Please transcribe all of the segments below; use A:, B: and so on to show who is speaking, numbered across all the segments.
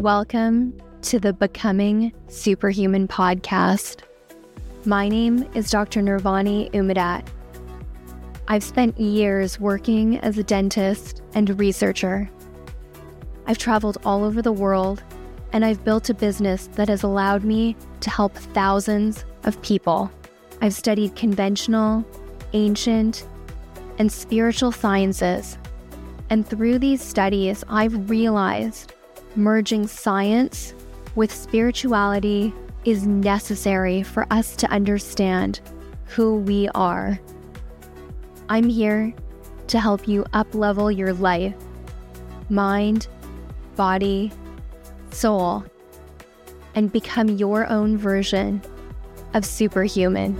A: Welcome to the Becoming Superhuman podcast. My name is Dr. Nirvani Umadat. I've spent years working as a dentist and researcher. I've traveled all over the world, and I've built a business that has allowed me to help thousands of people. I've studied conventional, ancient, and spiritual sciences. And through these studies, I've realized merging science with spirituality is necessary for us to understand who we are. I'm here to help you up-level your life, mind, body, soul, and become your own version of superhuman.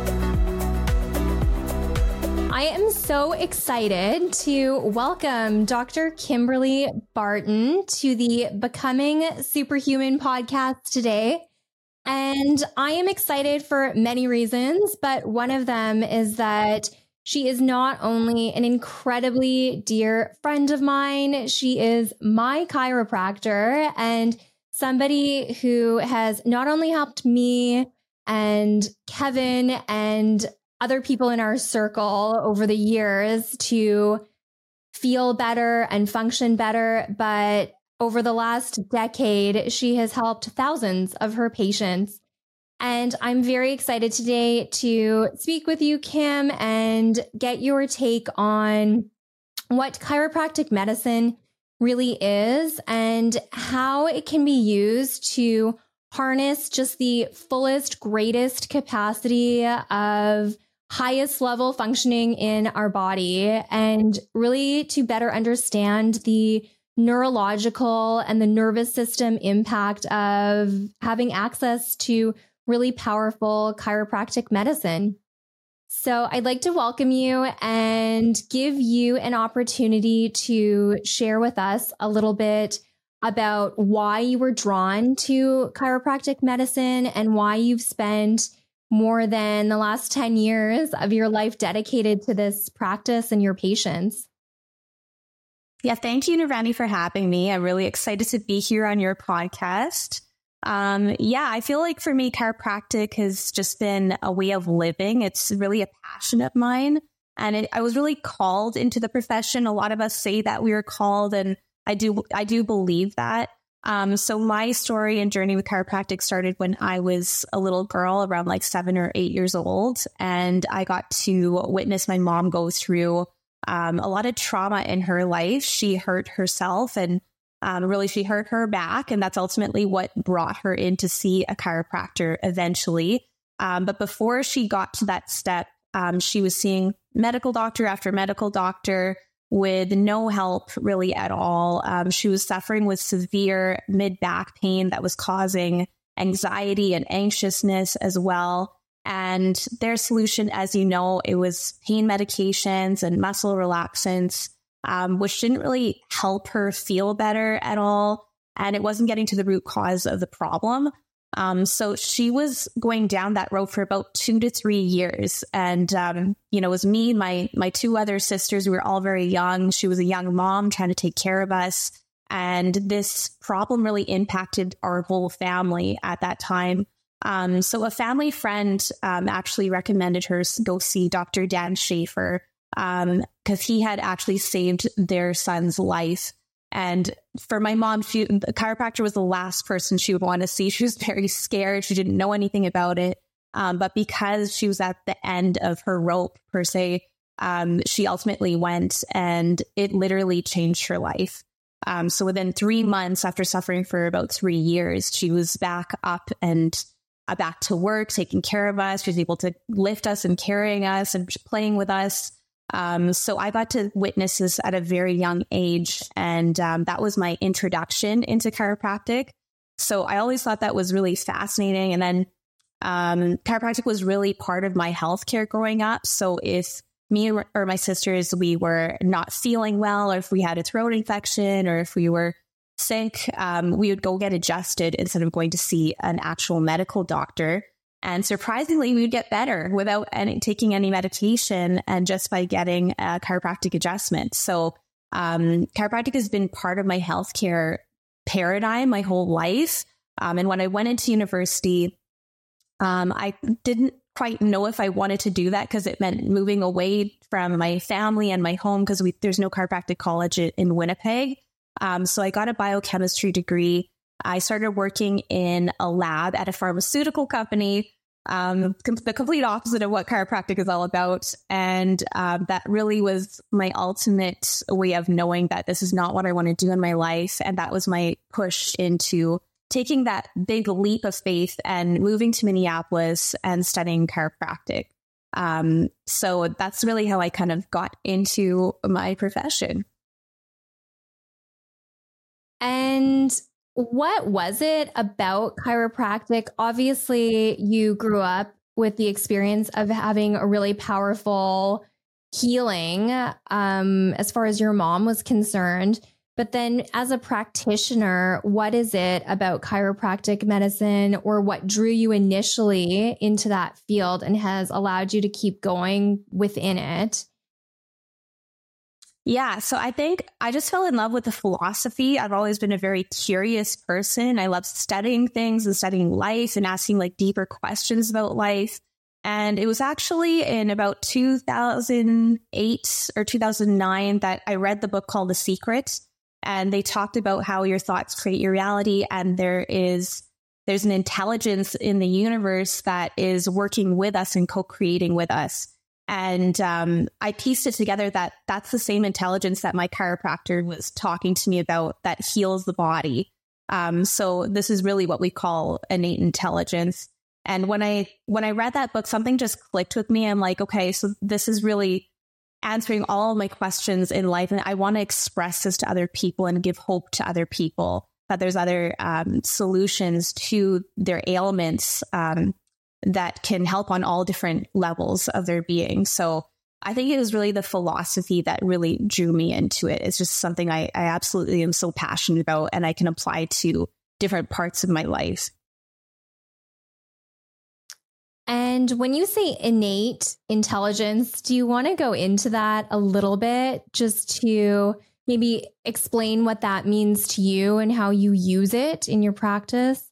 A: I am so excited to welcome Dr. Kimberly Barton to the Becoming Superhuman podcast today. And I am excited for many reasons, but one of them is that she is not only an incredibly dear friend of mine, she is my chiropractor and somebody who has not only helped me and Kevin and other people in our circle over the years to feel better and function better, but over the last decade, she has helped thousands of her patients. And I'm very excited today to speak with you, Kim, and get your take on what chiropractic medicine really is and how it can be used to harness just the fullest, greatest capacity of highest level functioning in our body, and really to better understand the neurological and the nervous system impact of having access to really powerful chiropractic medicine. So I'd like to welcome you and give you an opportunity to share with us a little bit about why you were drawn to chiropractic medicine and why you've spent more than the last 10 years of your life dedicated to this practice and your patients.
B: Yeah, thank you, Nirvani, for having me. I'm really excited to be here on your podcast. I feel like for me, chiropractic has just been a way of living. It's really a passion of mine. And I was really called into the profession. A lot of us say that we were called, and I do believe that. So my story and journey with chiropractic started when I was a little girl, around like 7 or 8 years old. And I got to witness my mom go through a lot of trauma in her life. She hurt herself, and really she hurt her back. And that's ultimately what brought her in to see a chiropractor eventually. But before she got to that step, she was seeing medical doctor after medical doctor with no help really at all. She was suffering with severe mid-back pain that was causing anxiety and anxiousness as well. And their solution, as you know, it was pain medications and muscle relaxants, which didn't really help her feel better at all. And it wasn't getting to the root cause of the problem. So she was going down that road for about 2 to 3 years. And, it was me, my 2 other sisters. We were all very young. She was a young mom trying to take care of us. And this problem really impacted our whole family at that time. So a family friend actually recommended her go see Dr. Dan Schaefer because he had actually saved their son's life. And for my mom, the chiropractor was the last person she would want to see. She was very scared. She didn't know anything about it. But because she was at the end of her rope, per se, she ultimately went, and it literally changed her life. So within 3 months after suffering for about 3 years, she was back up and back to work, taking care of us. She was able to lift us and carrying us and playing with us. So I got to witness this at a very young age, and that was my introduction into chiropractic. So I always thought that was really fascinating. And then chiropractic was really part of my healthcare growing up. So if me or my sisters, we were not feeling well, or if we had a throat infection, or if we were sick, we would go get adjusted instead of going to see an actual medical doctor. And surprisingly, we would get better without taking any medication, and just by getting a chiropractic adjustment. So chiropractic has been part of my healthcare paradigm my whole life. And when I went into university, I didn't quite know if I wanted to do that because it meant moving away from my family and my home because there's no chiropractic college in Winnipeg. So I got a biochemistry degree. I started working in a lab at a pharmaceutical company, the complete opposite of what chiropractic is all about. And that really was my ultimate way of knowing that this is not what I want to do in my life. And that was my push into taking that big leap of faith and moving to Minneapolis and studying chiropractic. So that's really how I kind of got into my profession.
A: And what was it about chiropractic? Obviously, you grew up with the experience of having a really powerful healing as far as your mom was concerned. But then as a practitioner, what is it about chiropractic medicine or what drew you initially into that field and has allowed you to keep going within it?
B: Yeah, so I think I just fell in love with the philosophy. I've always been a very curious person. I love studying things and studying life and asking like deeper questions about life. And it was actually in about 2008 or 2009 that I read the book called The Secret. And they talked about how your thoughts create your reality. And there's an intelligence in the universe that is working with us and co-creating with us. And I pieced it together that that's the same intelligence that my chiropractor was talking to me about that heals the body. So this is really what we call innate intelligence. And when I read that book, something just clicked with me. I'm like, okay, so this is really answering all of my questions in life. And I want to express this to other people and give hope to other people that there's other solutions to their ailments that can help on all different levels of their being. So I think it was really the philosophy that really drew me into it. It's just something I absolutely am so passionate about and I can apply to different parts of my life.
A: And when you say innate intelligence, do you want to go into that a little bit just to maybe explain what that means to you and how you use it in your practice?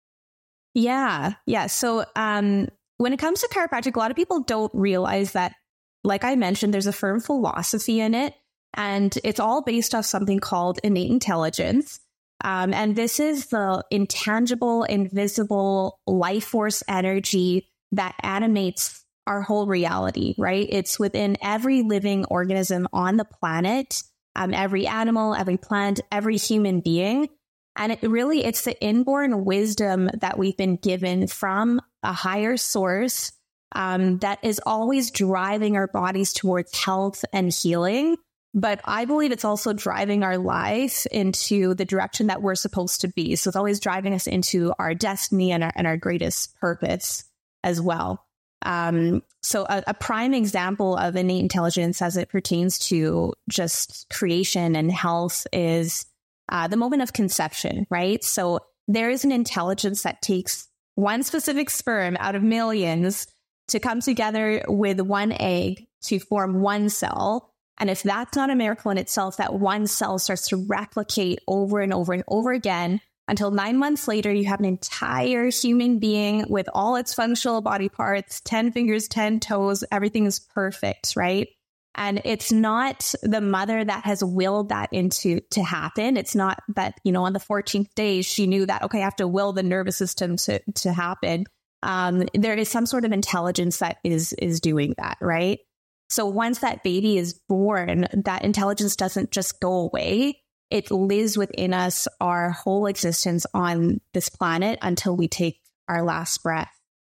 B: Yeah. So when it comes to chiropractic, a lot of people don't realize that, like I mentioned, there's a firm philosophy in it, and it's all based off something called innate intelligence. And this is the intangible, invisible life force energy that animates our whole reality, right? It's within every living organism on the planet, every animal, every plant, every human being. And it's the inborn wisdom that we've been given from a higher source that is always driving our bodies towards health and healing. But I believe it's also driving our life into the direction that we're supposed to be. So it's always driving us into our destiny and our greatest purpose as well. So a prime example of innate intelligence as it pertains to just creation and health is the moment of conception, right? So there is an intelligence that takes one specific sperm out of millions to come together with one egg to form one cell. And if that's not a miracle in itself, that one cell starts to replicate over and over and over again until 9 months later, you have an entire human being with all its functional body parts, 10 fingers, 10 toes, everything is perfect, right? And it's not the mother that has willed that to happen. It's not that, on the 14th day, she knew that, okay, I have to will the nervous system to happen. There is some sort of intelligence that is doing that, right? So once that baby is born, that intelligence doesn't just go away. It lives within us our whole existence on this planet until we take our last breath.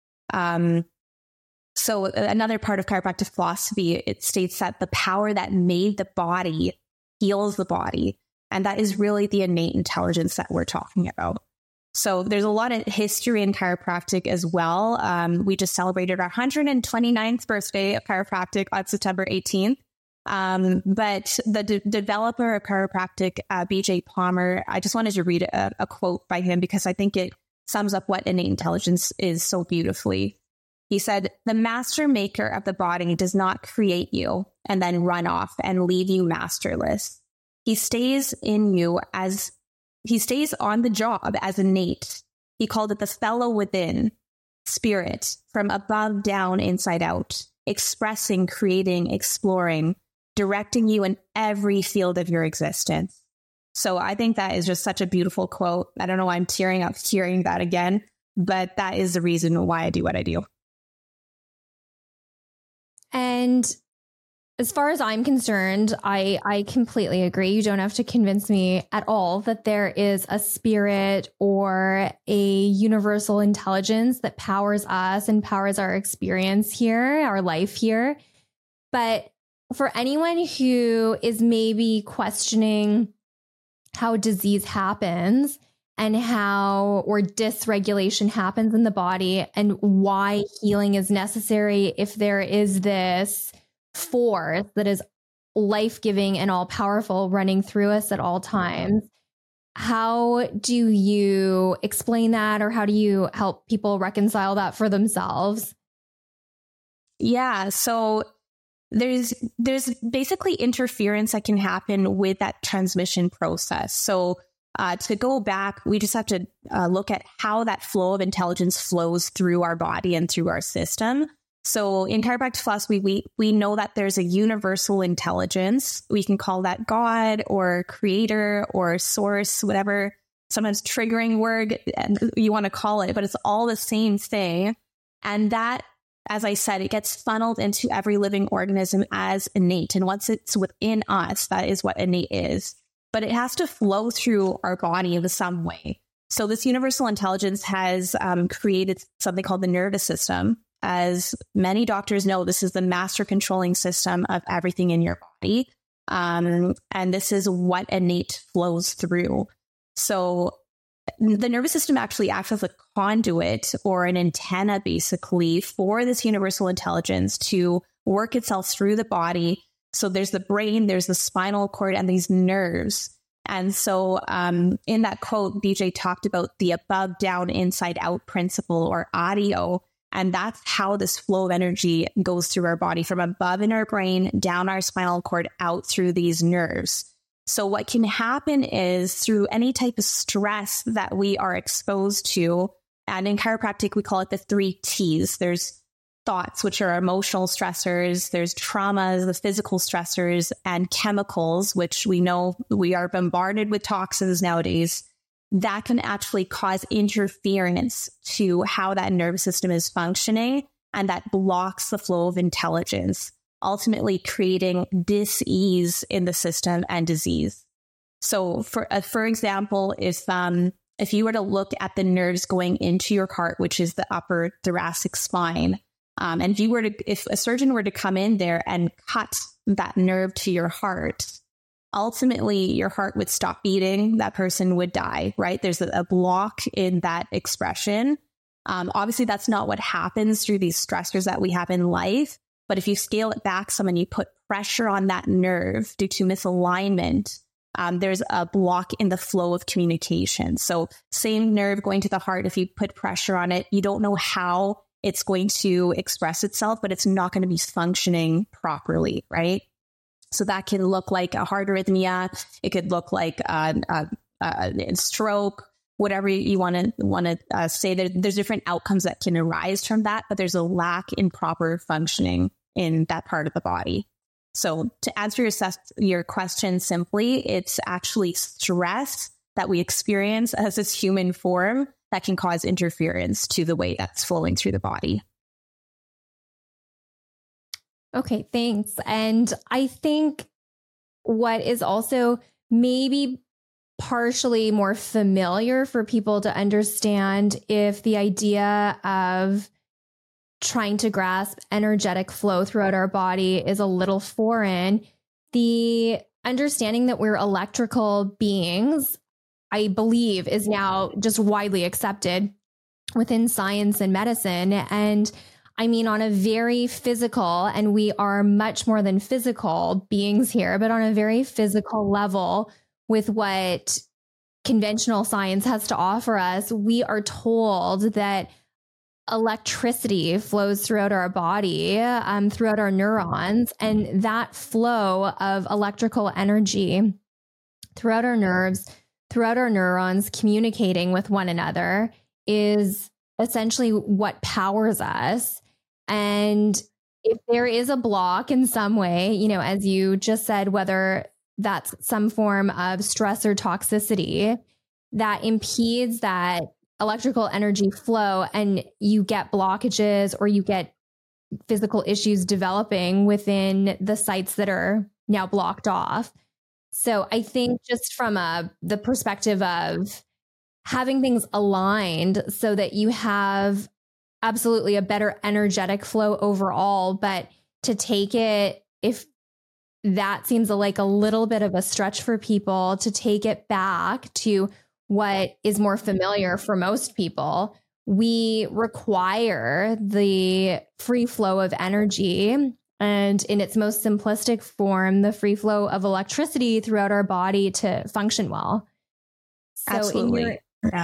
B: So another part of chiropractic philosophy, it states that the power that made the body heals the body. And that is really the innate intelligence that we're talking about. So there's a lot of history in chiropractic as well. We just celebrated our 129th birthday of chiropractic on September 18th. But the developer of chiropractic, BJ Palmer, I just wanted to read a quote by him because I think it sums up what innate intelligence is so beautifully. He said, "The master maker of the body does not create you and then run off and leave you masterless. He stays in you as he stays on the job as innate. He called it the fellow within spirit, from above down, inside out, expressing, creating, exploring, directing you in every field of your existence. So I think that is just such a beautiful quote. I don't know why I'm tearing up hearing that again, but that is the reason why I do what I do.
A: And as far as I'm concerned, I completely agree. You don't have to convince me at all that there is a spirit or a universal intelligence that powers us and powers our experience here, our life here. But for anyone who is maybe questioning how disease happens and how or dysregulation happens in the body and why healing is necessary, if there is this force that is life-giving and all-powerful running through us at all times, how do you explain that, or how do you help people reconcile that for themselves?
B: Yeah, so there's basically interference that can happen with that transmission process. So to go back, we just have to look at how that flow of intelligence flows through our body and through our system. So in chiropractic philosophy, we know that there's a universal intelligence. We can call that God or creator or source, whatever, sometimes triggering word you want to call it, but it's all the same thing. And that, as I said, it gets funneled into every living organism as innate. And once it's within us, that is what innate is. But it has to flow through our body in some way. So this universal intelligence has created something called the nervous system. As many doctors know, this is the master controlling system of everything in your body. And this is what innate flows through. So the nervous system actually acts as a conduit or an antenna, basically, for this universal intelligence to work itself through the body. So there's the brain, there's the spinal cord, and these nerves. And so in that quote, BJ talked about the above, down, inside out principle, or ADIO. And that's how this flow of energy goes through our body, from above in our brain, down our spinal cord, out through these nerves. So what can happen is through any type of stress that we are exposed to, and in chiropractic, we call it the 3 T's. There's thoughts, which are emotional stressors. There's traumas, the physical stressors, and chemicals, which we know we are bombarded with toxins nowadays. That can actually cause interference to how that nervous system is functioning, and that blocks the flow of intelligence, ultimately creating dis-ease in the system and disease. So for example, if you were to look at the nerves going into your heart, which is the upper thoracic spine, and if a surgeon were to come in there and cut that nerve to your heart, ultimately your heart would stop beating, that person would die, right? There's a block in that expression. Obviously, that's not what happens through these stressors that we have in life. But if you scale it back some and you put pressure on that nerve due to misalignment, there's a block in the flow of communication. So same nerve going to the heart, if you put pressure on it, you don't know how it's going to express itself, but it's not going to be functioning properly, right? So that can look like a heart arrhythmia. It could look like a stroke, whatever you want to say. There's different outcomes that can arise from that, but there's a lack in proper functioning in that part of the body. So to answer your question simply, it's actually stress that we experience as this human form that can cause interference to the way that's flowing through the body.
A: Okay, thanks. And I think what is also maybe partially more familiar for people to understand, if the idea of trying to grasp energetic flow throughout our body is a little foreign, the understanding that we're electrical beings, I believe, is now just widely accepted within science and medicine. And I mean, on a very physical, and we are much more than physical beings here, but on a very physical level with what conventional science has to offer us, we are told that electricity flows throughout our body, throughout our neurons, and that flow of electrical energy throughout our nerves, throughout our neurons communicating with one another is essentially what powers us. And if there is a block in some way, you know, as you just said, whether that's some form of stress or toxicity that impedes that electrical energy flow, and you get blockages or you get physical issues developing within the sites that are now blocked off. So I think just from the perspective of having things aligned so that you have absolutely a better energetic flow overall, but to take it, if that seems like a little bit of a stretch for people, to take it back to what is more familiar for most people, we require the free flow of energy, and in its most simplistic form, the free flow of electricity throughout our body to function well. So
B: Absolutely.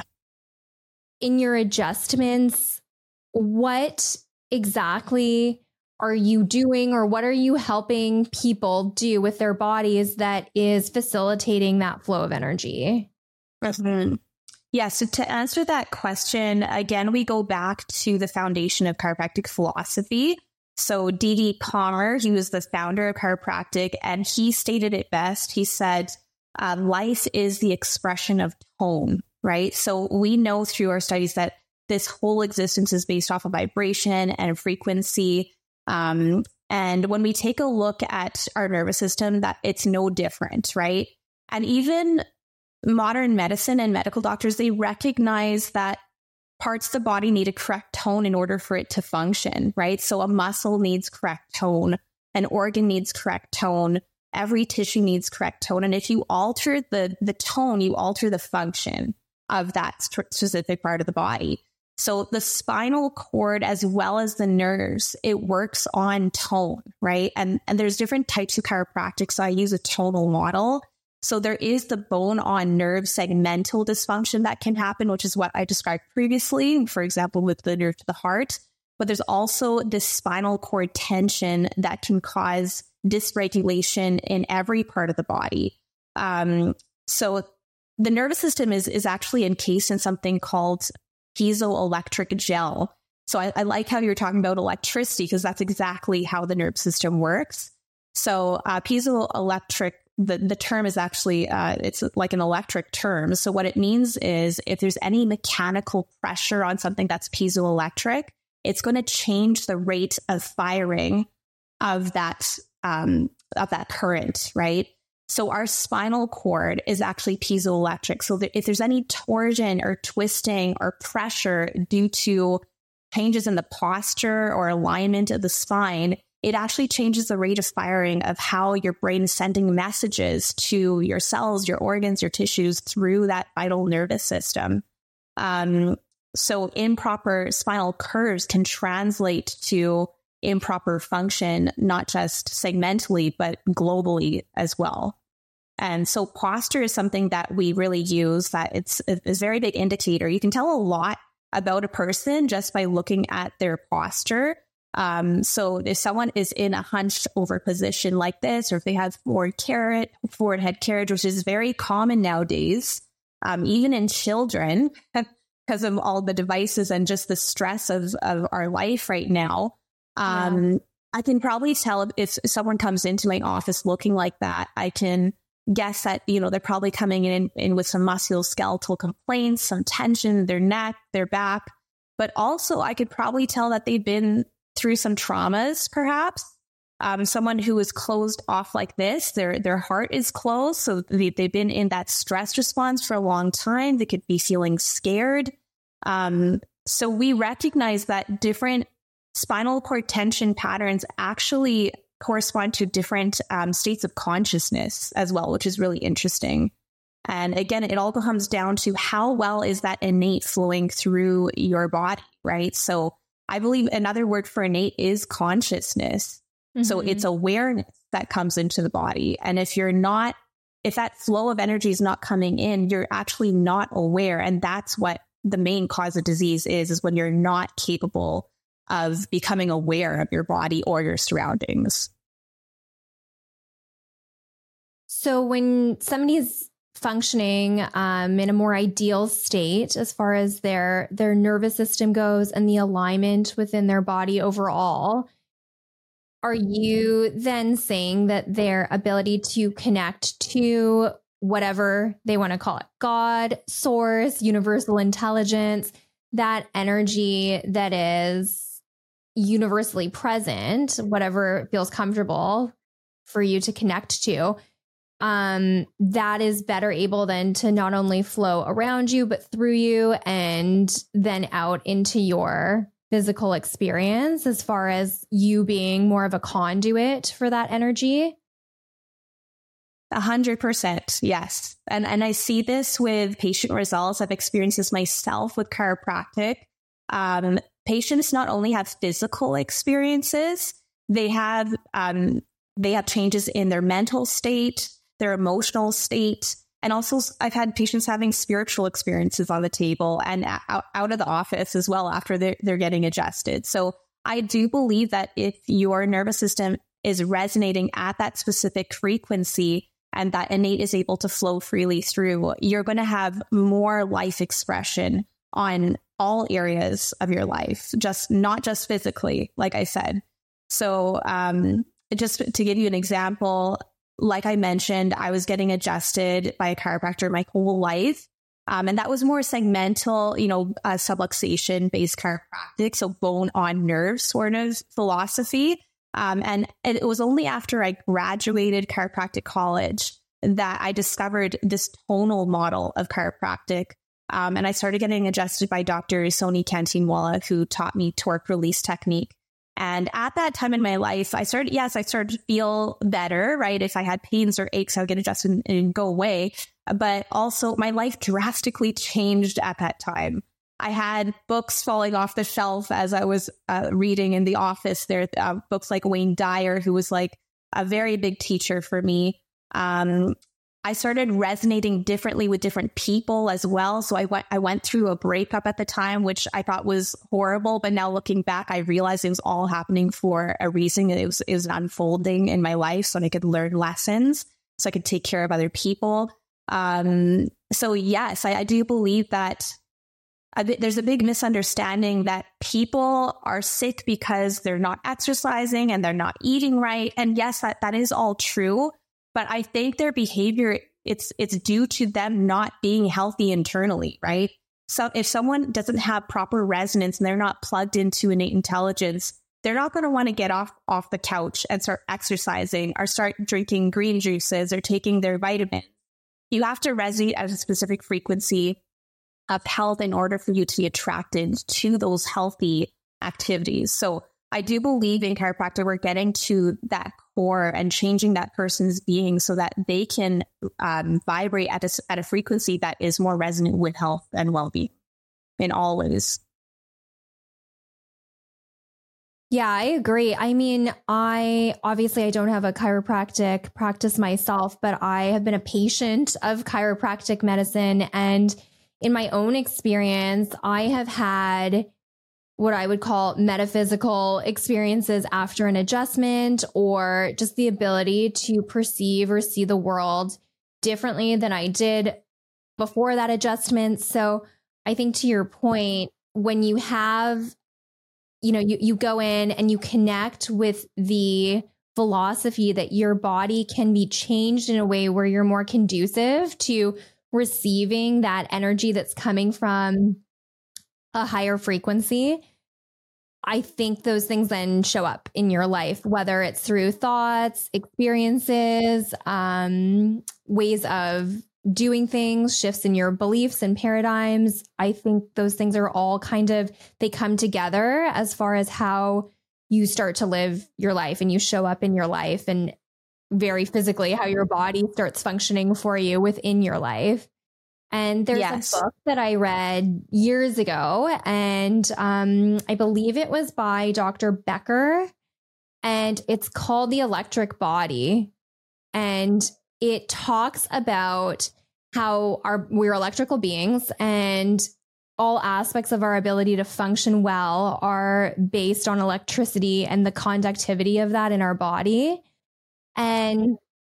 A: in your adjustments, what exactly are you doing, or what are you helping people do with their bodies that is facilitating that flow of energy?
B: Mm-hmm. Yeah. So to answer that question, again, we go back to the foundation of chiropractic philosophy. So D.D. Palmer, he was the founder of chiropractic, and he stated it best. He said, life is the expression of tone, right? So we know through our studies that this whole existence is based off of vibration and frequency. And when we take a look at our nervous system, that it's no different, right? And even modern medicine and medical doctors, they recognize that parts of the body need a correct tone in order for it to function, right? So a muscle needs correct tone, an organ needs correct tone, every tissue needs correct tone. And if you alter the tone, you alter the function of that specific part of the body. So the spinal cord, as well as the nerves, it works on tone, right? And there's different types of chiropractic. So I use a tonal model. So there is the bone on nerve segmental dysfunction that can happen, which is what I described previously, for example, with the nerve to the heart. But there's also the spinal cord tension that can cause dysregulation in every part of the body. So the nervous system is actually encased in something called piezoelectric gel. So I like how you're talking about electricity, because that's exactly how the nerve system works. So piezoelectric, the term is actually, it's like an electric term. So what it means is if there's any mechanical pressure on something that's piezoelectric, it's going to change the rate of firing of that current, right? So our spinal cord is actually piezoelectric. So that if there's any torsion or twisting or pressure due to changes in the posture or alignment of the spine, it actually changes the rate of firing of how your brain is sending messages to your cells, your organs, your tissues through that vital nervous system. So improper spinal curves can translate to improper function, not just segmentally, but globally as well. And so posture is something that we really use, that it's a very big indicator. You can tell a lot about a person just by looking at their posture. So if someone is in a hunched over position like this, or if they have forward head carriage, which is very common nowadays, even in children, because of all the devices and just the stress of our life right now. I can probably tell if someone comes into my office looking like that. I can guess that, they're probably coming in with some musculoskeletal complaints, some tension in their neck, their back. But also I could probably tell that they've been through some traumas, perhaps. Someone who is closed off like this, their heart is closed. So they've been in that stress response for a long time. They could be feeling scared. So we recognize that different spinal cord tension patterns actually correspond to different states of consciousness as well, which is really interesting. And again, it all comes down to how well is that innate flowing through your body, right? So I believe another word for innate is consciousness. Mm-hmm. So it's awareness that comes into the body. And if that flow of energy is not coming in, you're actually not aware. And that's what the main cause of disease is when you're not capable of becoming aware of your body or your surroundings.
A: So when somebody's functioning in a more ideal state as far as their nervous system goes and the alignment within their body overall, are you then saying that their ability to connect to whatever they want to call it, God, source, universal intelligence, that energy that is universally present, whatever feels comfortable for you to connect to, that is better able then to not only flow around you, but through you and then out into your physical experience as far as you being more of a conduit for that energy?
B: 100%. Yes. And I see this with patient results. I've experienced this myself with chiropractic. Patients not only have physical experiences, they have changes in their mental state, their emotional state. And also I've had patients having spiritual experiences on the table and out of the office as well after they're getting adjusted. So I do believe that if your nervous system is resonating at that specific frequency and that innate is able to flow freely through, you're going to have more life expression on all areas of your life, not just physically, like I said. So just to give you an example, like I mentioned, I was getting adjusted by a chiropractor my whole life. And that was more segmental, subluxation based chiropractic. So bone on nerve sort of philosophy. And it was only after I graduated chiropractic college that I discovered this tonal model of chiropractic. And I started getting adjusted by Dr. Soni Kantinwala, who taught me torque release technique. And at that time in my life, I started to feel better, right? If I had pains or aches, I would get adjusted and go away. But also my life drastically changed at that time. I had books falling off the shelf as I was reading in the office there, books like Wayne Dyer, who was like a very big teacher for me. I started resonating differently with different people as well. So I went through a breakup at the time, which I thought was horrible. But now looking back, I realized it was all happening for a reason. It was an unfolding in my life so I could learn lessons, so I could take care of other people. So yes, I do believe that there's a big misunderstanding that people are sick because they're not exercising and they're not eating right. And yes, that is all true. But I think their behavior, it's due to them not being healthy internally, right? So if someone doesn't have proper resonance and they're not plugged into innate intelligence, they're not going to want to get off the couch and start exercising or start drinking green juices or taking their vitamins. You have to resonate at a specific frequency of health in order for you to be attracted to those healthy activities. So I do believe in chiropractic, we're getting to that core and changing that person's being so that they can vibrate at a frequency that is more resonant with health and well-being in all ways.
A: Yeah, I agree. I mean, I don't have a chiropractic practice myself, but I have been a patient of chiropractic medicine. And in my own experience, I have had what I would call metaphysical experiences after an adjustment, or just the ability to perceive or see the world differently than I did before that adjustment. So I think to your point, when you have, you go in and you connect with the philosophy that your body can be changed in a way where you're more conducive to receiving that energy that's coming from a higher frequency, I think those things then show up in your life, whether it's through thoughts, experiences, ways of doing things, shifts in your beliefs and paradigms. I think those things are all they come together as far as how you start to live your life and you show up in your life, and very physically how your body starts functioning for you within your life. And there's a book that I read years ago, and I believe it was by Dr. Becker, and it's called The Electric Body. And it talks about how we're electrical beings, and all aspects of our ability to function well are based on electricity and the conductivity of that in our body. And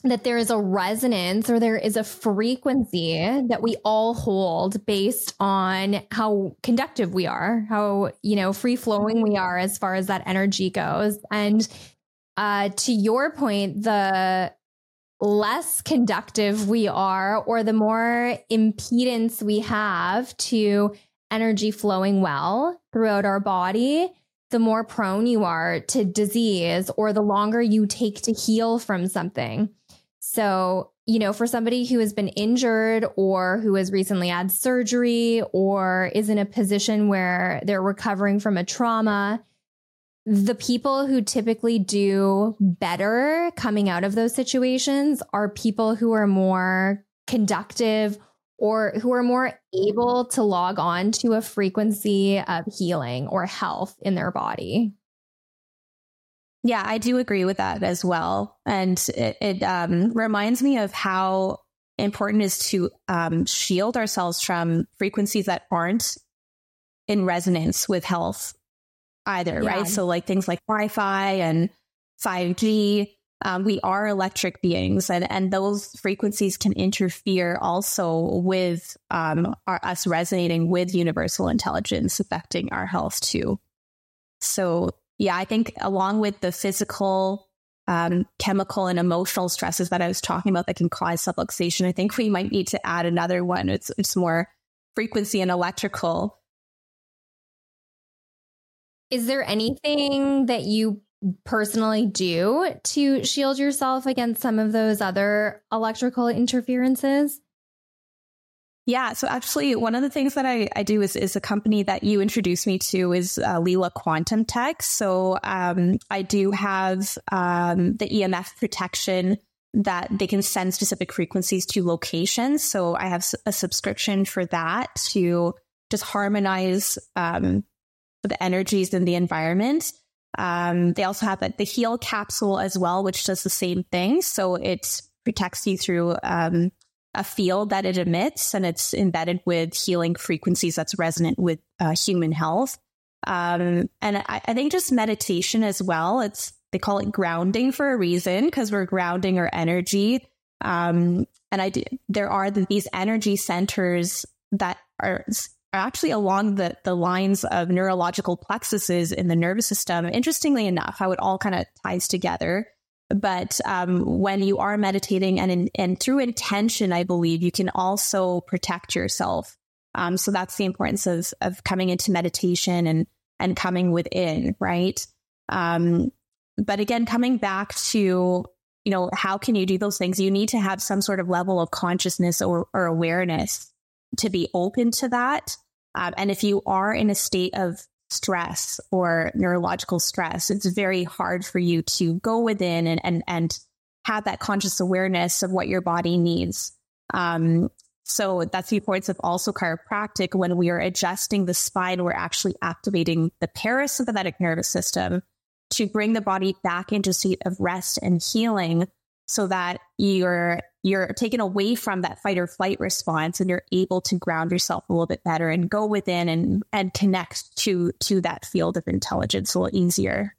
A: that there is a resonance or there is a frequency that we all hold based on how conductive we are, how, free flowing we are as far as that energy goes. And to your point, the less conductive we are, or the more impedance we have to energy flowing well throughout our body, the more prone you are to disease, or the longer you take to heal from something. So, for somebody who has been injured or who has recently had surgery or is in a position where they're recovering from a trauma, the people who typically do better coming out of those situations are people who are more conductive or who are more able to log on to a frequency of healing or health in their body.
B: Yeah, I do agree with that as well. And it reminds me of how important it is to shield ourselves from frequencies that aren't in resonance with health either, right? So like things like Wi-Fi and 5G, we are electric beings, and those frequencies can interfere also with us resonating with universal intelligence, affecting our health too. So yeah, I think along with the physical, chemical and emotional stresses that I was talking about that can cause subluxation, I think we might need to add another one. It's more frequency and electrical.
A: Is there anything that you personally do to shield yourself against some of those other electrical interferences?
B: Yeah. So actually, one of the things that I do is a company that you introduced me to is Lila Quantum Tech. So I do have the EMF protection that they can send specific frequencies to locations. So I have a subscription for that to just harmonize the energies in the environment. They also have the Heal capsule as well, which does the same thing. So it protects you through a field that it emits, and it's embedded with healing frequencies that's resonant with human health. And I think just meditation as well. They call it grounding for a reason, because we're grounding our energy. And there are these energy centers that are actually along the lines of neurological plexuses in the nervous system. Interestingly enough, how it all kind of ties together. But when you are meditating and through intention, I believe you can also protect yourself. So that's the importance of coming into meditation and coming within, right? But again, coming back to, how can you do those things? You need to have some sort of level of consciousness or awareness to be open to that. And if you are in a state of stress or neurological stress, it's very hard for you to go within and have that conscious awareness of what your body needs. So that's the importance of also chiropractic. When we are adjusting the spine, we're actually activating the parasympathetic nervous system to bring the body back into a state of rest and healing, so that you're taken away from that fight or flight response, and you're able to ground yourself a little bit better and go within and connect to that field of intelligence a little easier.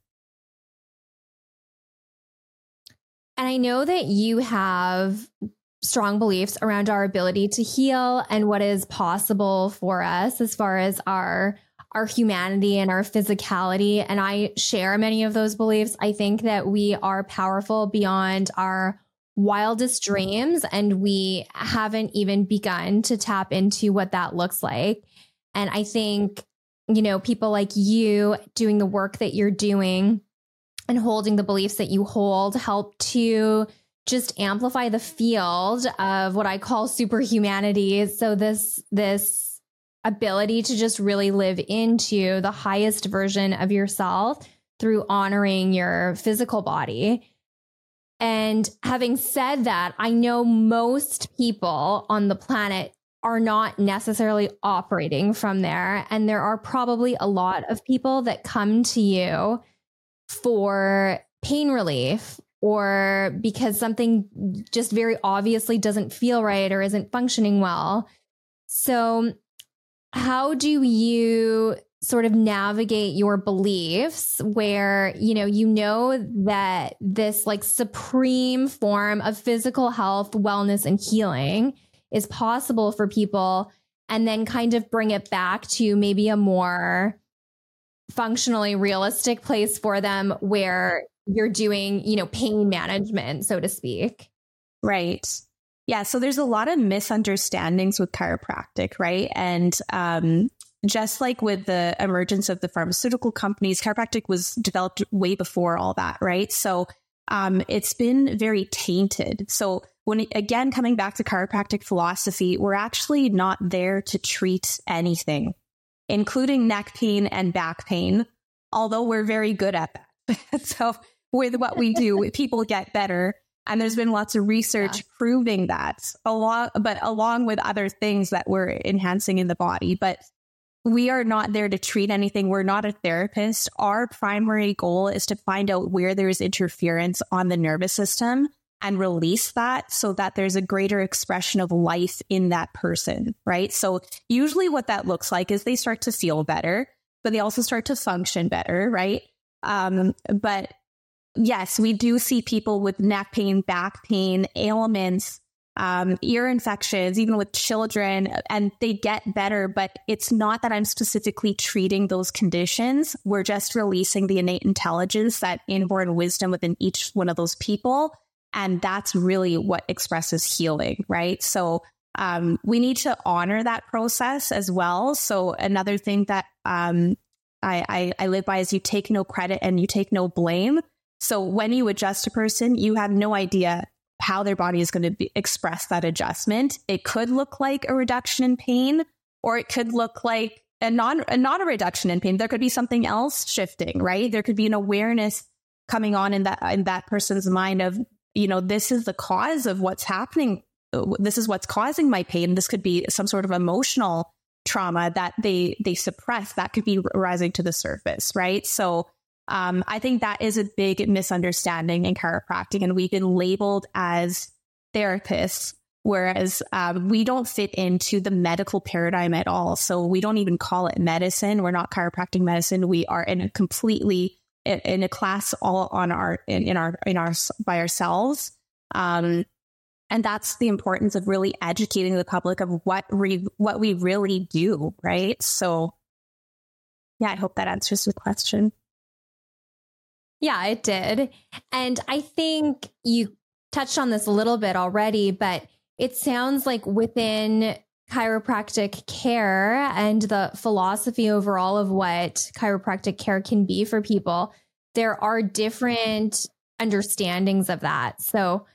A: And I know that you have strong beliefs around our ability to heal and what is possible for us as far as our humanity and our physicality. And I share many of those beliefs. I think that we are powerful beyond our wildest dreams, and we haven't even begun to tap into what that looks like. And I think, people like you doing the work that you're doing and holding the beliefs that you hold help to just amplify the field of what I call superhumanity. So this ability to just really live into the highest version of yourself through honoring your physical body. And having said that, I know most people on the planet are not necessarily operating from there. And there are probably a lot of people that come to you for pain relief, or because something just very obviously doesn't feel right or isn't functioning well. So how do you sort of navigate your beliefs where, you know that this like supreme form of physical health, wellness, and healing is possible for people, and then kind of bring it back to maybe a more functionally realistic place for them where you're doing, pain management, so to speak?
B: Right. Yeah. So there's a lot of misunderstandings with chiropractic, right? And just like with the emergence of the pharmaceutical companies, chiropractic was developed way before all that, right? So it's been very tainted. So again, coming back to chiropractic philosophy, we're actually not there to treat anything, including neck pain and back pain, although we're very good at that. So with what we do, people get better. And there's been lots of research proving that along with other things that we're enhancing in the body. But we are not there to treat anything. We're not a therapist. Our primary goal is to find out where there's interference on the nervous system and release that so that there's a greater expression of life in that person, right? So usually what that looks like is they start to feel better, but they also start to function better, right? But yes, we do see people with neck pain, back pain, ailments, ear infections, even with children, and they get better. But it's not that I'm specifically treating those conditions. We're just releasing the innate intelligence, that inborn wisdom within each one of those people. And that's really what expresses healing, right? So we need to honor that process as well. So another thing that I live by is you take no credit and you take no blame. So when you adjust a person, you have no idea how their body is going to express that adjustment. It could look like a reduction in pain, or it could look like not a reduction in pain. There could be something else shifting, right? There could be an awareness coming on in that person's mind of, this is the cause of what's happening. This is what's causing my pain. This could be some sort of emotional trauma that they suppress that could be rising to the surface, right? So I think that is a big misunderstanding in chiropractic, and we've been labeled as therapists, whereas we don't fit into the medical paradigm at all. So we don't even call it medicine. We're not chiropractic medicine. We are in a class all on our by ourselves. And that's the importance of really educating the public of what we really do, right? So yeah, I hope that answers the question.
A: Yeah, it did. And I think you touched on this a little bit already, but it sounds like within chiropractic care and the philosophy overall of what chiropractic care can be for people, there are different understandings of that. So,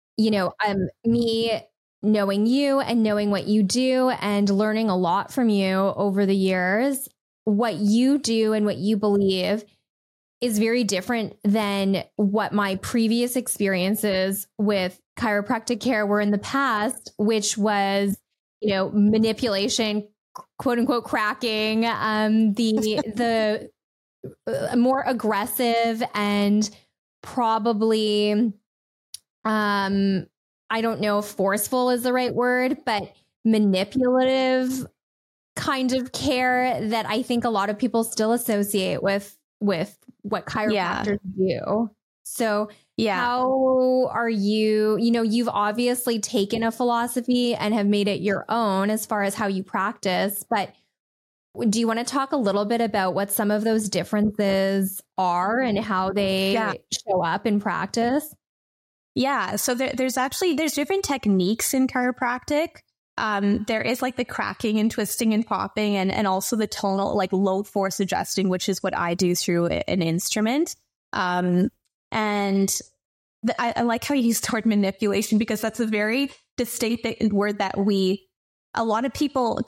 A: me knowing you and knowing what you do and learning a lot from you over the years, what you do and what you believe is very different than what my previous experiences with chiropractic care were in the past, which was, manipulation, quote unquote, cracking, the more aggressive and probably, I don't know if forceful is the right word, but manipulative kind of care that I think a lot of people still associate with what chiropractors do. So how are you, you've obviously taken a philosophy and have made it your own as far as how you practice, but do you want to talk a little bit about what some of those differences are and how they show up in practice?
B: Yeah. So there's different techniques in chiropractic. There is like the cracking and twisting and popping and also the tonal, like low force adjusting, which is what I do through an instrument. And I like how you use the word manipulation, because that's a very distinct word that a lot of people,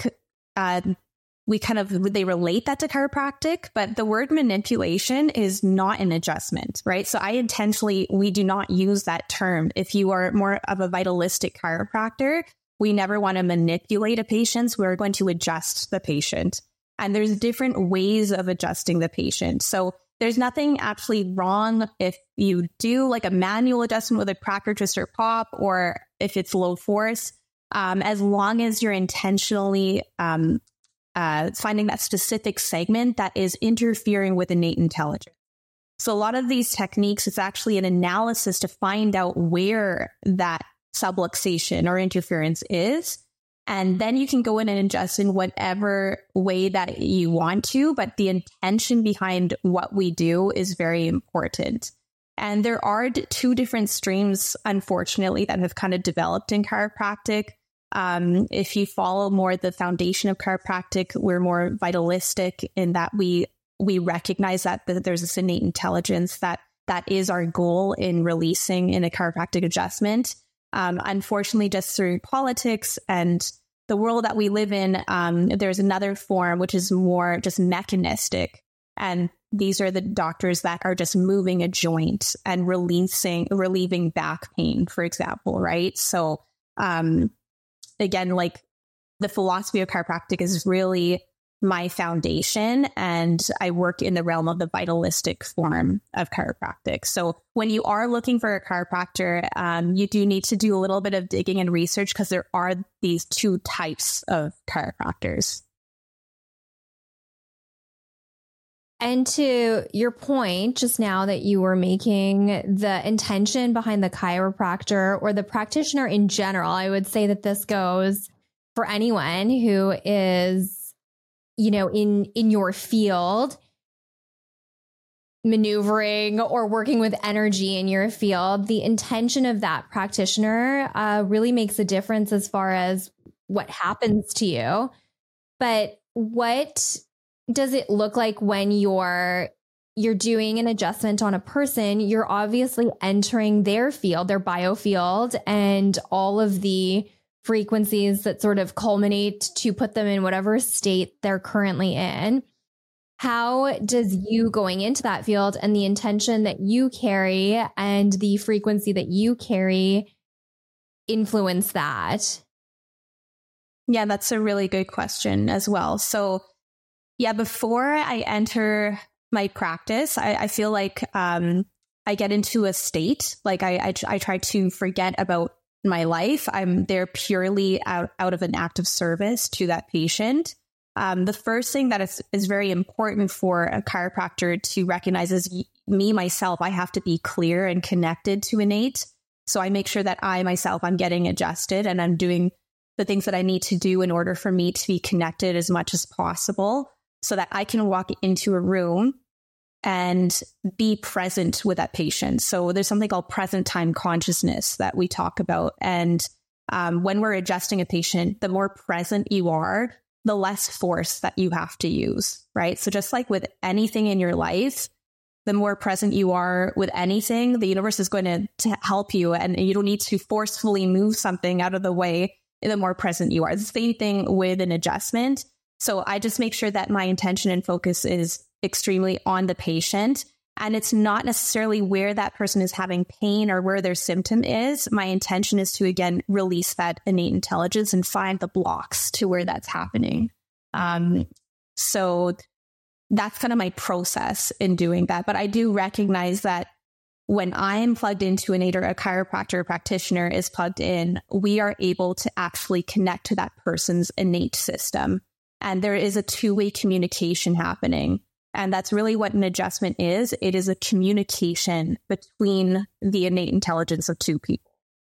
B: they relate that to chiropractic, but the word manipulation is not an adjustment, right? So we do not use that term. If you are more of a vitalistic chiropractor, we never want to manipulate a patient. We're going to adjust the patient. And there's different ways of adjusting the patient. So there's nothing actually wrong if you do like a manual adjustment with a cracker, twist, or pop, or if it's low force, as long as you're intentionally finding that specific segment that is interfering with innate intelligence. So a lot of these techniques, it's actually an analysis to find out where that subluxation or interference is. And then you can go in and adjust in whatever way that you want to, but the intention behind what we do is very important. And there are two different streams, unfortunately, that have kind of developed in chiropractic. If you follow more the foundation of chiropractic, we're more vitalistic in that we recognize that there's this innate intelligence that is our goal in releasing in a chiropractic adjustment. Unfortunately, just through politics and the world that we live in, there's another form which is more just mechanistic. And these are the doctors that are just moving a joint and relieving back pain, for example, right? So again, like the philosophy of chiropractic is really my foundation, and I work in the realm of the vitalistic form of chiropractic. So when you are looking for a chiropractor, you do need to do a little bit of digging and research because there are these two types of chiropractors.
A: And to your point just now that you were making, the intention behind the chiropractor or the practitioner in general, I would say that this goes for anyone who is, you know, in your field, maneuvering or working with energy in your field. The intention of that practitioner really makes a difference as far as what happens to you. But what does it look like when you're doing an adjustment on a person? You're obviously entering their field, their biofield, and all of the frequencies that sort of culminate to put them in whatever state they're currently in. How does you going into that field and the intention that you carry and the frequency that you carry influence that?
B: Yeah, that's a really good question as well. So yeah, before I enter my practice, I feel like I get into a state, like I try to forget about my life. I'm there purely out of an act of service to that patient. The first thing that is very important for a chiropractor to recognize is me, myself, I have to be clear and connected to innate. So I make sure that I'm getting adjusted and I'm doing the things that I need to do in order for me to be connected as much as possible so that I can walk into a room and be present with that patient. So there's something called present time consciousness that we talk about. And when we're adjusting a patient, the more present you are, the less force that you have to use, right? So just like with anything in your life, the more present you are with anything, the universe is going to help you, and you don't need to forcefully move something out of the way. The more present you are. The same thing with an adjustment. So I just make sure that my intention and focus is extremely on the patient. And it's not necessarily where that person is having pain or where their symptom is. My intention is to, again, release that innate intelligence and find the blocks to where that's happening. So that's kind of my process in doing that. But I do recognize that when I am plugged into innate, or a chiropractor or practitioner is plugged in, we are able to actually connect to that person's innate system. And there is a two-way communication happening. And that's really what an adjustment is. It is a communication between the innate intelligence of two people.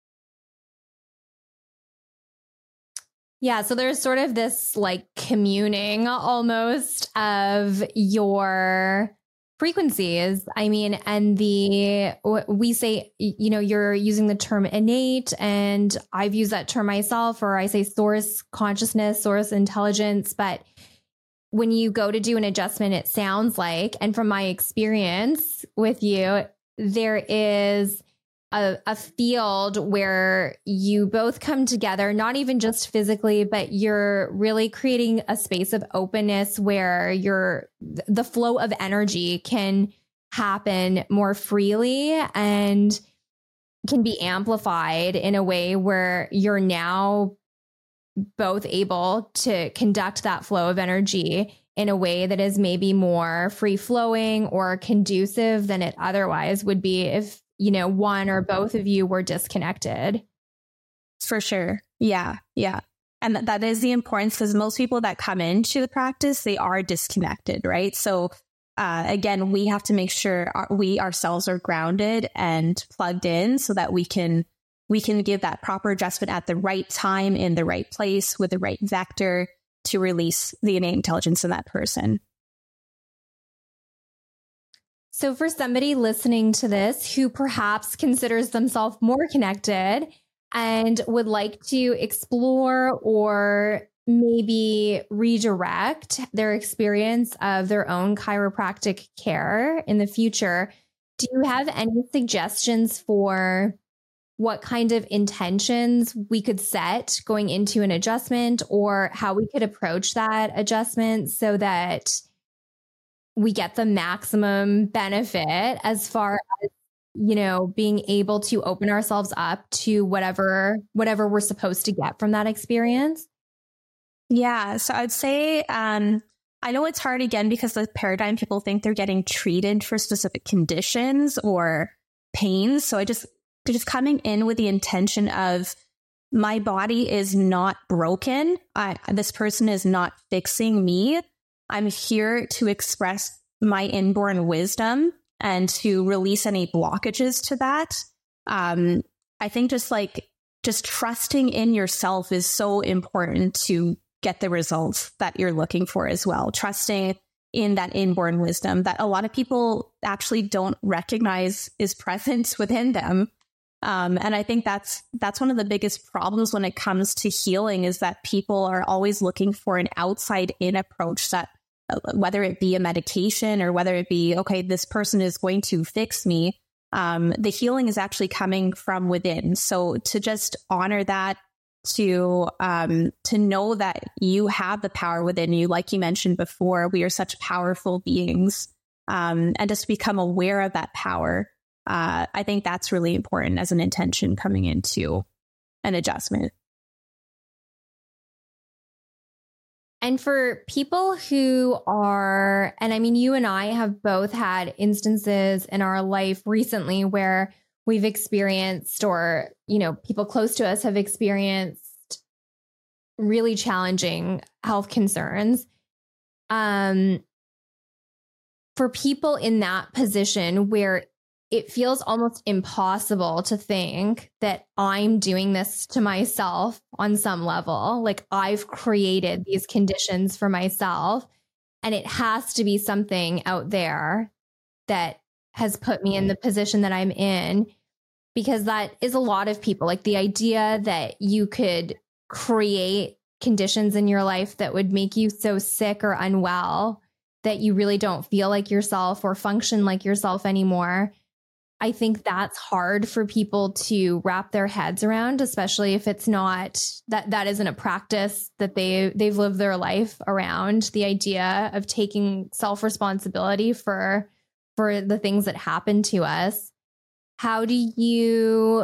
A: Yeah, so there's sort of this like communing almost of your frequencies. I mean, and we say, you know, you're using the term innate, and I've used that term myself, or I say source consciousness, source intelligence. But when you go to do an adjustment, it sounds like, and from my experience with you, there is a field where you both come together, not even just physically, but you're really creating a space of openness where the flow of energy can happen more freely and can be amplified in a way where you're now both able to conduct that flow of energy in a way that is maybe more free flowing or conducive than it otherwise would be if, you know, one or both of you were disconnected.
B: For sure. Yeah. Yeah. And that is the importance, because most people that come into the practice, they are disconnected, right? So again, we have to make sure we ourselves are grounded and plugged in so that we can give that proper adjustment at the right time, in the right place, with the right vector to release the innate intelligence in that person.
A: So for somebody listening to this who perhaps considers themselves more connected and would like to explore or maybe redirect their experience of their own chiropractic care in the future, do you have any suggestions for what kind of intentions we could set going into an adjustment, or how we could approach that adjustment so that we get the maximum benefit as far as, you know, being able to open ourselves up to whatever we're supposed to get from that experience?
B: Yeah. So I'd say, I know it's hard again because the paradigm, people think they're getting treated for specific conditions or pains. So just coming in with the intention of, my body is not broken. This person is not fixing me. I'm here to express my inborn wisdom and to release any blockages to that. I think just trusting in yourself is so important to get the results that you're looking for as well. Trusting in that inborn wisdom that a lot of people actually don't recognize is present within them. And I think that's one of the biggest problems when it comes to healing, is that people are always looking for an outside in approach, that whether it be a medication or whether it be, okay, this person is going to fix me. The healing is actually coming from within. So to just honor that, to know that you have the power within you, like you mentioned before, we are such powerful beings, and just become aware of that power. I think that's really important as an intention coming into an adjustment.
A: And for people who are, and I mean, you and I have both had instances in our life recently where we've experienced, or, you know, people close to us have experienced really challenging health concerns. For people in that position where it feels almost impossible to think that I'm doing this to myself on some level, like I've created these conditions for myself, and it has to be something out there that has put me in the position that I'm in, because that is a lot of people. Like the idea that you could create conditions in your life that would make you so sick or unwell that you really don't feel like yourself or function like yourself anymore. I think that's hard for people to wrap their heads around, especially if it's not that isn't a practice that they've lived their life around. The idea of taking self-responsibility for the things that happen to us. How do you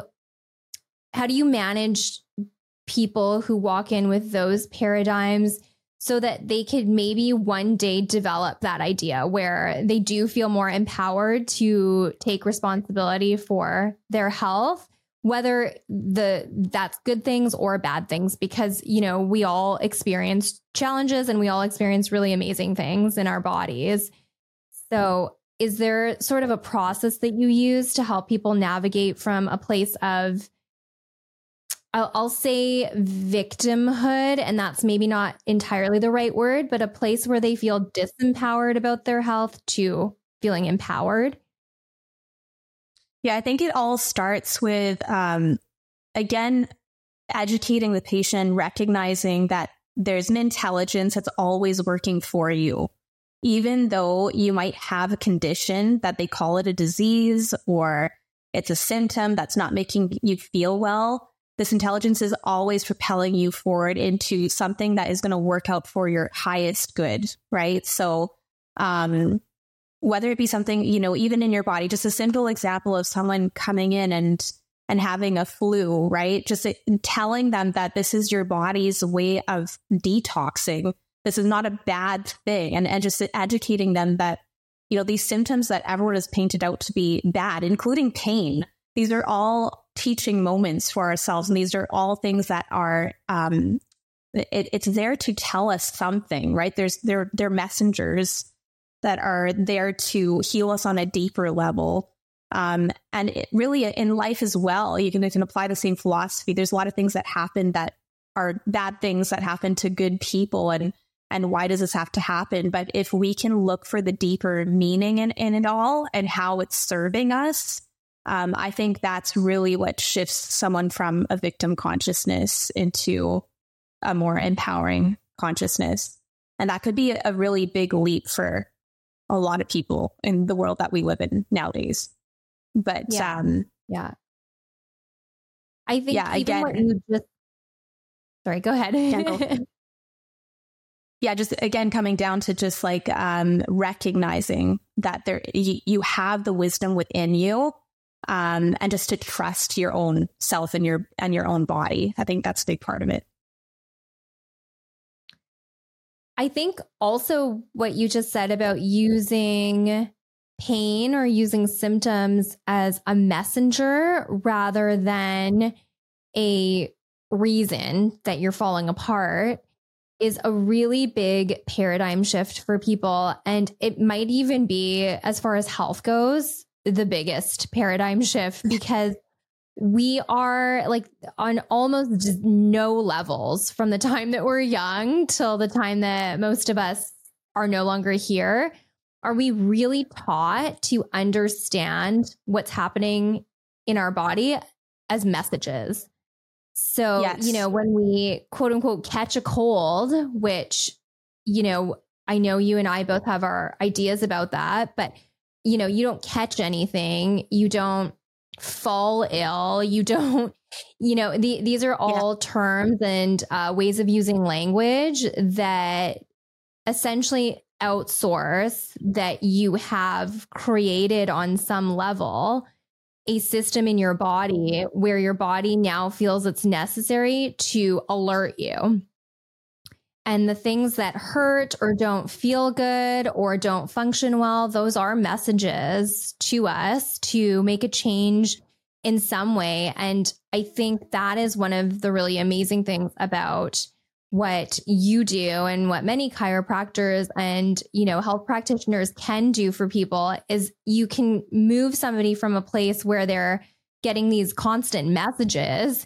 A: manage people who walk in with those paradigms so that they could maybe one day develop that idea where they do feel more empowered to take responsibility for their health, whether that's good things or bad things, because, you know, we all experience challenges and we all experience really amazing things in our bodies. So is there sort of a process that you use to help people navigate from a place of, I'll say victimhood, and that's maybe not entirely the right word, but a place where they feel disempowered about their health to feeling empowered?
B: Yeah, I think it all starts with, again, educating the patient, recognizing that there's an intelligence that's always working for you. Even though you might have a condition that they call it a disease or it's a symptom that's not making you feel well, this intelligence is always propelling you forward into something that is going to work out for your highest good, right? So whether it be something, you know, even in your body, just a simple example of someone coming in and having a flu, right? Just telling them that this is your body's way of detoxing. This is not a bad thing. And just educating them that, you know, these symptoms that everyone has painted out to be bad, including pain, these are all teaching moments for ourselves. And these are all things that are it's there to tell us something, right? They're messengers that are there to heal us on a deeper level. And it really in life as well, you can apply the same philosophy. There's a lot of things that happen that are bad things that happen to good people. And why does this have to happen? But if we can look for the deeper meaning in it all and how it's serving us, I think that's really what shifts someone from a victim consciousness into a more empowering consciousness. And that could be a really big leap for a lot of people in the world that we live in nowadays. But
A: I think even
B: again,
A: what you just, sorry, go ahead.
B: Just again, coming down to just like recognizing that you have the wisdom within you, and just to trust your own self and your own body. I think that's a big part of it.
A: I think also what you just said about using pain or using symptoms as a messenger rather than a reason that you're falling apart is a really big paradigm shift for people. And it might even be, as far as health goes, the biggest paradigm shift, because we are like on almost just no levels from the time that we're young till the time that most of us are no longer here. Are we really taught to understand what's happening in our body as messages? So,
B: yes.
A: When we quote unquote catch a cold, which, I know you and I both have our ideas about that, but, you don't catch anything. You don't fall ill. You don't, these are all terms and ways of using language that essentially outsource that you have created on some level a system in your body where your body now feels it's necessary to alert you. And the things that hurt or don't feel good or don't function well, those are messages to us to make a change in some way. And I think that is one of the really amazing things about what you do and what many chiropractors and, health practitioners can do for people is you can move somebody from a place where they're getting these constant messages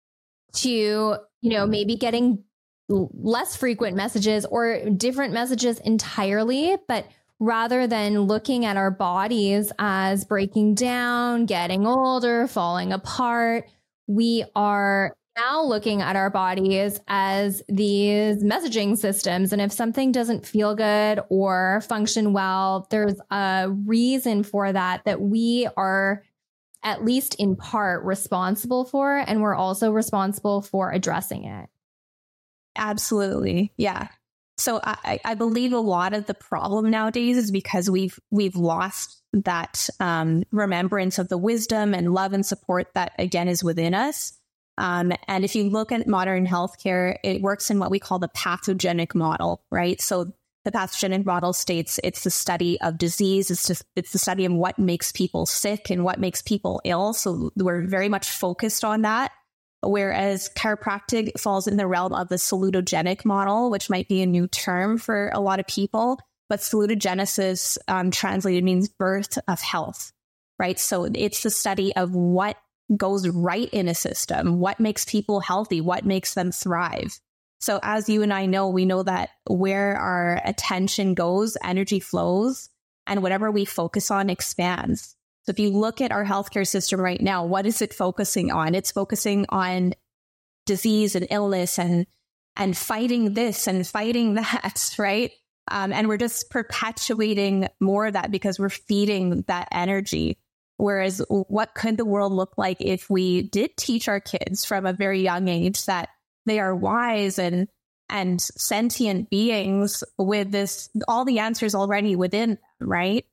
A: to, maybe getting less frequent messages or different messages entirely. But rather than looking at our bodies as breaking down, getting older, falling apart, we are now looking at our bodies as these messaging systems. And if something doesn't feel good or function well, there's a reason for that we are at least in part responsible for, and we're also responsible for addressing it.
B: Absolutely. Yeah. So I believe a lot of the problem nowadays is because we've lost that remembrance of the wisdom and love and support that, again, is within us. And if you look at modern healthcare, it works in what we call the pathogenic model, right? So the pathogenic model states it's the study of disease. It's the study of what makes people sick and what makes people ill. So we're very much focused on that. Whereas chiropractic falls in the realm of the salutogenic model, which might be a new term for a lot of people. But salutogenesis translated means birth of health, right? So it's the study of what goes right in a system, what makes people healthy, what makes them thrive. So as you and I know, we know that where our attention goes, energy flows, and whatever we focus on expands. So if you look at our healthcare system right now, what is it focusing on? It's focusing on disease and illness and fighting this and fighting that, right? And we're just perpetuating more of that because we're feeding that energy. Whereas what could the world look like if we did teach our kids from a very young age that they are wise and sentient beings with this, all the answers already within, right?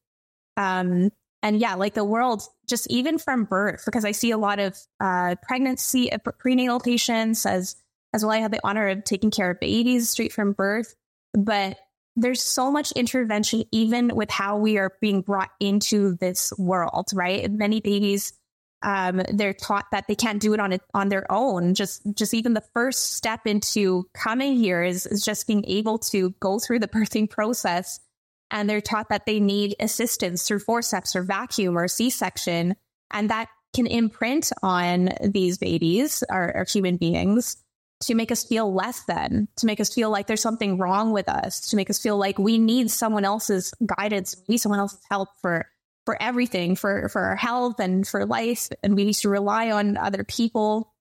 B: And yeah, like the world, just even from birth, because I see a lot of pregnancy, prenatal patients as well. I had the honor of taking care of babies straight from birth, but there's so much intervention, even with how we are being brought into this world, right? Many babies They're taught that they can't do it on their own. Just even the first step into coming here is just being able to go through the birthing process. And they're taught that they need assistance through forceps or vacuum or C-section. And that can imprint on these babies, our human beings, to make us feel less than, to make us feel like there's something wrong with us, to make us feel like we need someone else's guidance, we need someone else's help for everything, for our health and for life. And we need to rely on other people.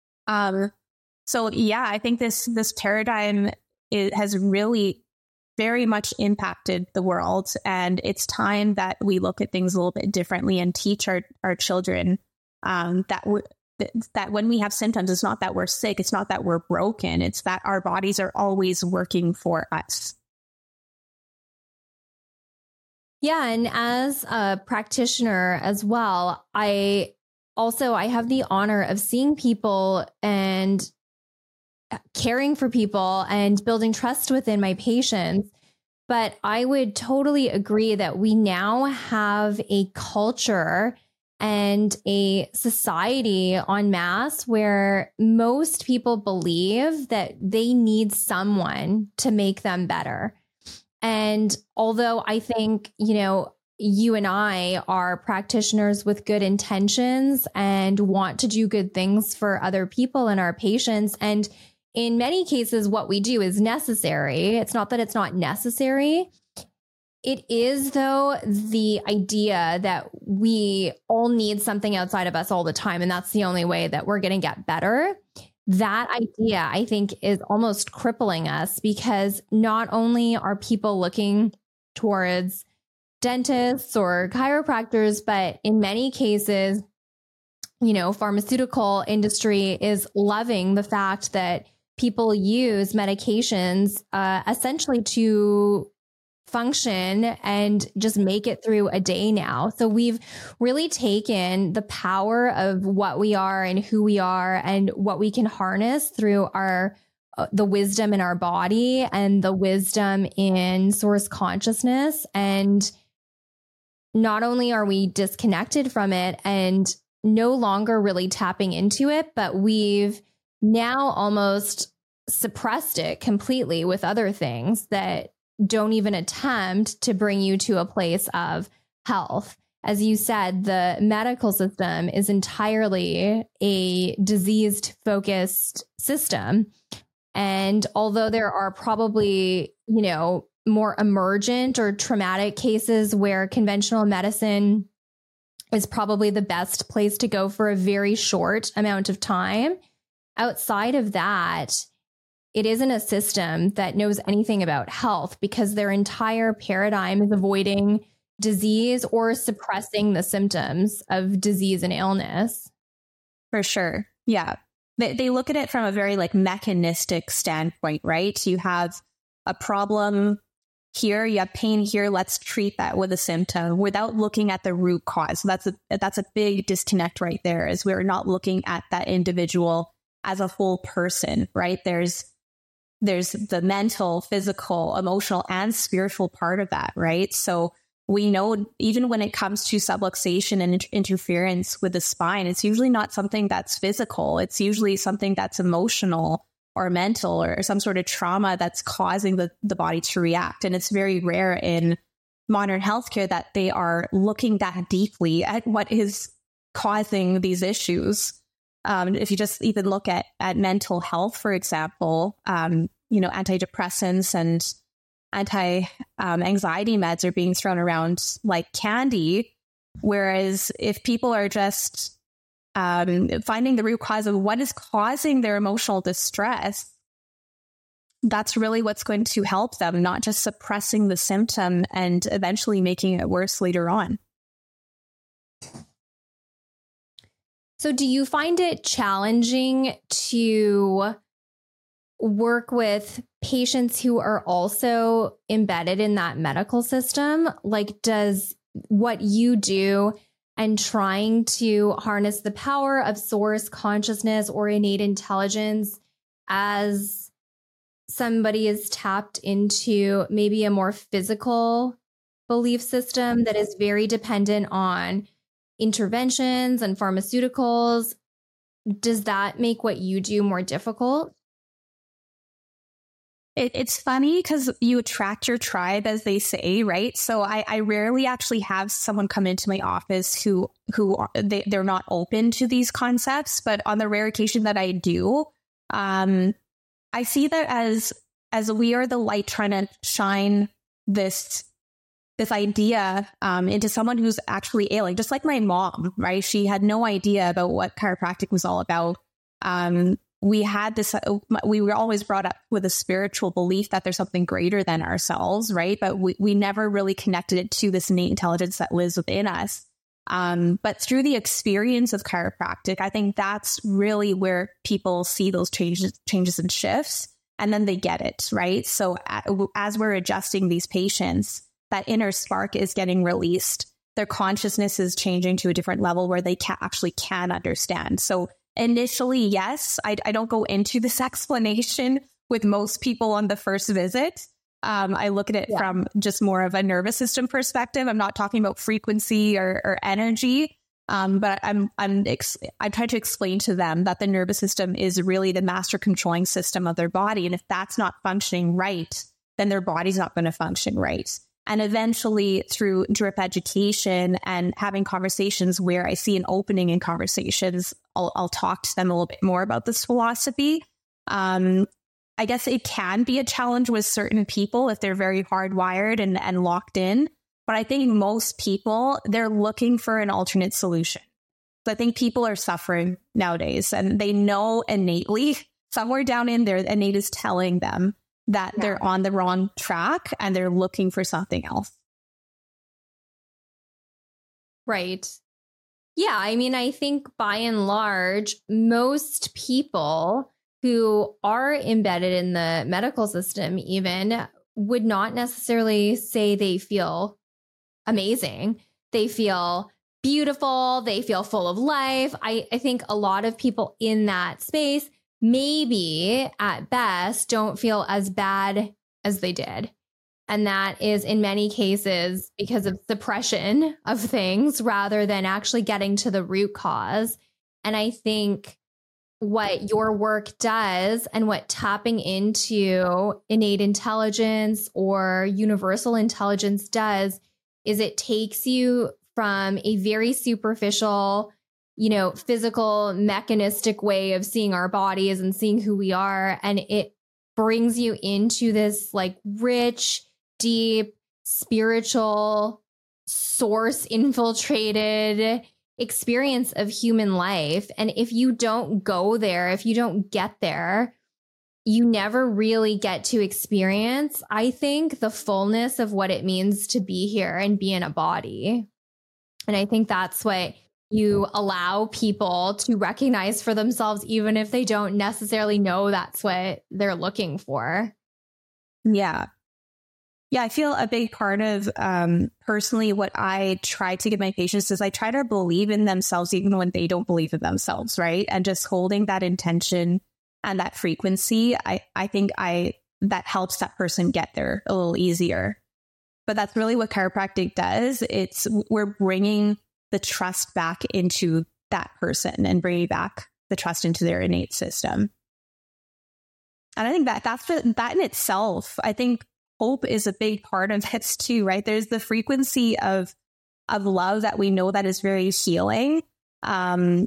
B: So yeah, I think this paradigm has really very much impacted the world. And it's time that we look at things a little bit differently and teach our children that when we have symptoms, it's not that we're sick, it's not that we're broken, it's that our bodies are always working for us.
A: Yeah. And as a practitioner as well, I have the honor of seeing people and caring for people and building trust within my patients. But I would totally agree that we now have a culture and a society en masse where most people believe that they need someone to make them better. And although I think, you and I are practitioners with good intentions and want to do good things for other people and our patients, and in many cases, what we do is necessary. It's not that it's not necessary. It is, though, the idea that we all need something outside of us all the time, and that's the only way that we're going to get better. That idea, I think, is almost crippling us, because not only are people looking towards dentists or chiropractors, but in many cases, pharmaceutical industry is loving the fact that people use medications essentially to function and just make it through a day now. So we've really taken the power of what we are and who we are and what we can harness through the wisdom in our body and the wisdom in source consciousness. And not only are we disconnected from it and no longer really tapping into it, but we've now almost suppressed it completely with other things that don't even attempt to bring you to a place of health. As you said, the medical system is entirely a disease-focused system. And although there are probably, more emergent or traumatic cases where conventional medicine is probably the best place to go for a very short amount of time, outside of that, it isn't a system that knows anything about health, because their entire paradigm is avoiding disease or suppressing the symptoms of disease and illness.
B: For sure. Yeah. They look at it from a very mechanistic standpoint, right? You have a problem here, you have pain here, let's treat that with a symptom without looking at the root cause. So that's a big disconnect right there, is we're not looking at that individual as a whole person, right? There's the mental, physical, emotional, and spiritual part of that, right? So we know even when it comes to subluxation and interference with the spine, it's usually not something that's physical. It's usually something that's emotional or mental or some sort of trauma that's causing the body to react. And it's very rare in modern healthcare that they are looking that deeply at what is causing these issues. If you just even look at mental health, for example, antidepressants and anti-anxiety meds are being thrown around like candy. Whereas if people are just finding the root cause of what is causing their emotional distress, that's really what's going to help them, not just suppressing the symptom and eventually making it worse later on.
A: So do you find it challenging to work with patients who are also embedded in that medical system? Does what you do and trying to harness the power of source consciousness or innate intelligence as somebody is tapped into maybe a more physical belief system that is very dependent on interventions and pharmaceuticals, does that make what you do more difficult?
B: It's funny because you attract your tribe, as they say, right? So I rarely actually have someone come into my office who they're not open to these concepts. But on the rare occasion that I do, I see that as we are the light trying to shine this idea into someone who's actually ailing, just like my mom, right? She had no idea about what chiropractic was all about. We were always brought up with a spiritual belief that there's something greater than ourselves, right? But we never really connected it to this innate intelligence that lives within us. But through the experience of chiropractic, I think that's really where people see those changes and shifts, and then they get it, right? So as we're adjusting these patients, that inner spark is getting released. Their consciousness is changing to a different level where they can understand. So initially, yes, I don't go into this explanation with most people on the first visit. I look at it from just more of a nervous system perspective. I'm not talking about frequency or energy, but I try to explain to them that the nervous system is really the master controlling system of their body. And if that's not functioning right, then their body's not going to function right. And eventually through drip education and having conversations where I see an opening in conversations, I'll talk to them a little bit more about this philosophy. I guess it can be a challenge with certain people if they're very hardwired and locked in. But I think most people, they're looking for an alternate solution. So I think people are suffering nowadays, and they know innately, somewhere down in there, innate is telling them that they're on the wrong track and they're looking for something else.
A: Right. Yeah. I mean, I think by and large, most people who are embedded in the medical system even would not necessarily say they feel amazing. They feel beautiful. They feel full of life. I think a lot of people in that space maybe at best don't feel as bad as they did. And that is in many cases because of suppression of things rather than actually getting to the root cause. And I think what your work does and what tapping into innate intelligence or universal intelligence does is it takes you from a very superficial, physical, mechanistic way of seeing our bodies and seeing who we are. And it brings you into this like rich, deep, spiritual, source infiltrated experience of human life. And if you don't go there, if you don't get there, you never really get to experience, I think, the fullness of what it means to be here and be in a body. And I think that's what you allow people to recognize for themselves, even if they don't necessarily know that's what they're looking for.
B: Yeah. Yeah, I feel a big part of personally what I try to give my patients is I try to believe in themselves even when they don't believe in themselves, right? And just holding that intention and that frequency, I think that helps that person get there a little easier. But that's really what chiropractic does. We're bringing the trust back into that person and bringing back the trust into their innate system. And I think that in itself, I think hope is a big part of this too, right? There's the frequency of love that we know that is very healing. And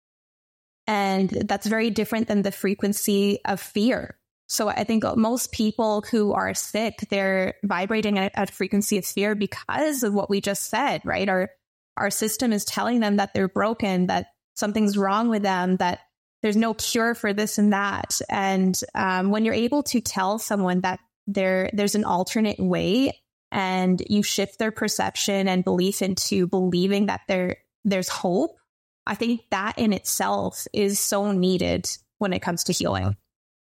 B: that's very different than the frequency of fear. So I think most people who are sick, they're vibrating at a frequency of fear because of what we just said, right? Our system is telling them that they're broken, that something's wrong with them, that there's no cure for this and that. And when you're able to tell someone that there's an alternate way and you shift their perception and belief into believing that there's hope, I think that in itself is so needed when it comes to healing.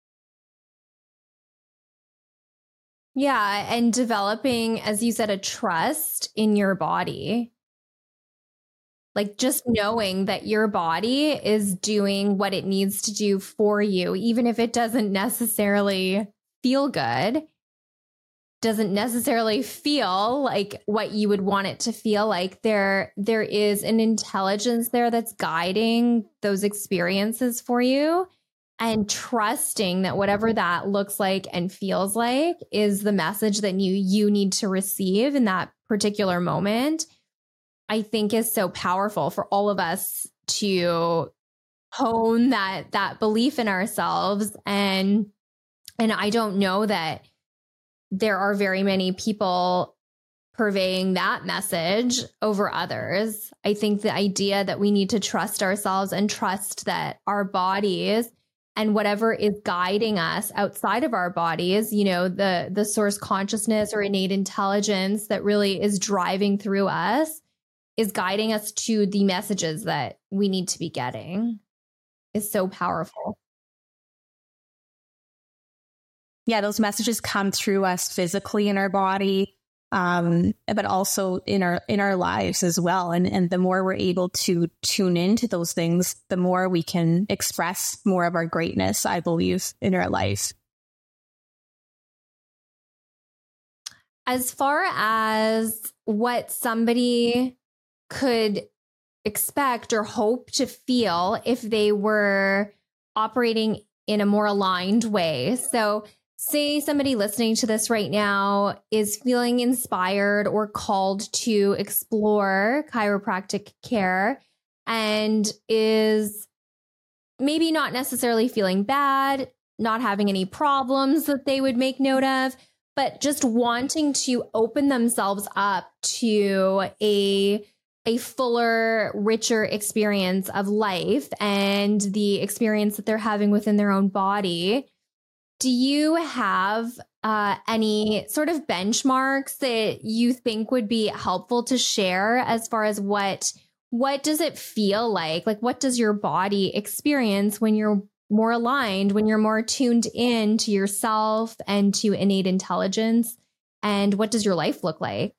A: Yeah. And developing, as you said, a trust in your body. Like just knowing that your body is doing what it needs to do for you, even if it doesn't necessarily feel good. doesn't necessarily feel like what you would want it to feel like. There is an intelligence there that's guiding those experiences for you, and trusting that whatever that looks like and feels like is the message that you need to receive in that particular moment, I think is so powerful for all of us to hone that belief in ourselves. And I don't know that there are very many people purveying that message over others. I think the idea that we need to trust ourselves and trust that our bodies and whatever is guiding us outside of our bodies, you know, the source consciousness or innate intelligence that really is driving through us, is guiding us to the messages that we need to be getting, is so powerful.
B: Yeah, those messages come through us physically in our body, but also in our lives as well. And the more we're able to tune into those things, the more we can express more of our greatness, I believe, in our life.
A: As far as what somebody could expect or hope to feel if they were operating in a more aligned way. So say somebody listening to this right now is feeling inspired or called to explore chiropractic care and is maybe not necessarily feeling bad, not having any problems that they would make note of, but just wanting to open themselves up to a fuller, richer experience of life and the experience that they're having within their own body. Do you have any sort of benchmarks that you think would be helpful to share as far as what does it feel like? Like, what does your body experience when you're more aligned, when you're more tuned in to yourself and to innate intelligence? And what does your life look like?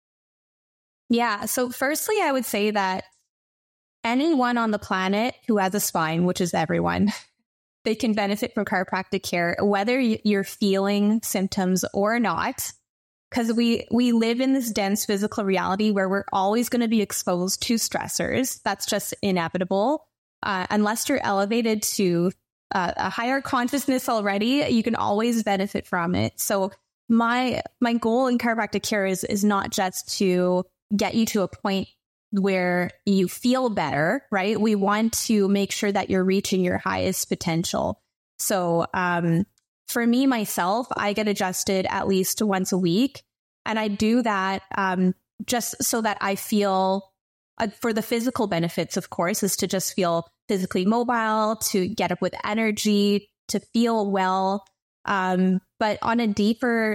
B: Yeah. So firstly, I would say that anyone on the planet who has a spine, which is everyone, they can benefit from chiropractic care, whether you're feeling symptoms or not, because we live in this dense physical reality where we're always going to be exposed to stressors. That's just inevitable. Unless you're elevated to a higher consciousness already, you can always benefit from it. So my goal in chiropractic care is not just to get you to a point where you feel better, right? We want to make sure that you're reaching your highest potential. So for me, myself, I get adjusted at least once a week. And I do that just so that I feel, for the physical benefits, of course, is to just feel physically mobile, to get up with energy, to feel well. But on a deeper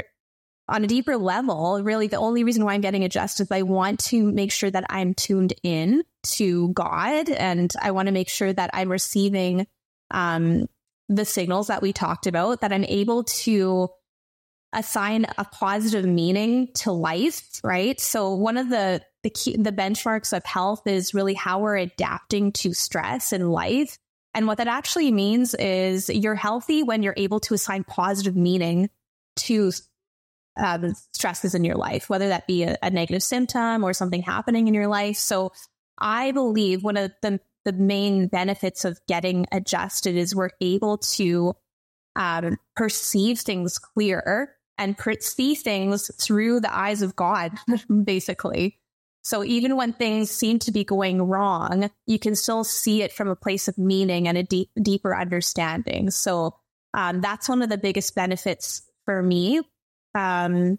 B: level, really the only reason why I'm getting adjusted is I want to make sure that I'm tuned in to God, and I want to make sure that I'm receiving the signals that we talked about, that I'm able to assign a positive meaning to life, right? So one of the benchmarks of health is really how we're adapting to stress in life. And what that actually means is you're healthy when you're able to assign positive meaning to stresses in your life, whether that be a negative symptom or something happening in your life. So I believe one of the main benefits of getting adjusted is we're able to perceive things clearer and see things through the eyes of God, basically. So even when things seem to be going wrong, you can still see it from a place of meaning and a deeper understanding. So that's one of the biggest benefits for me. And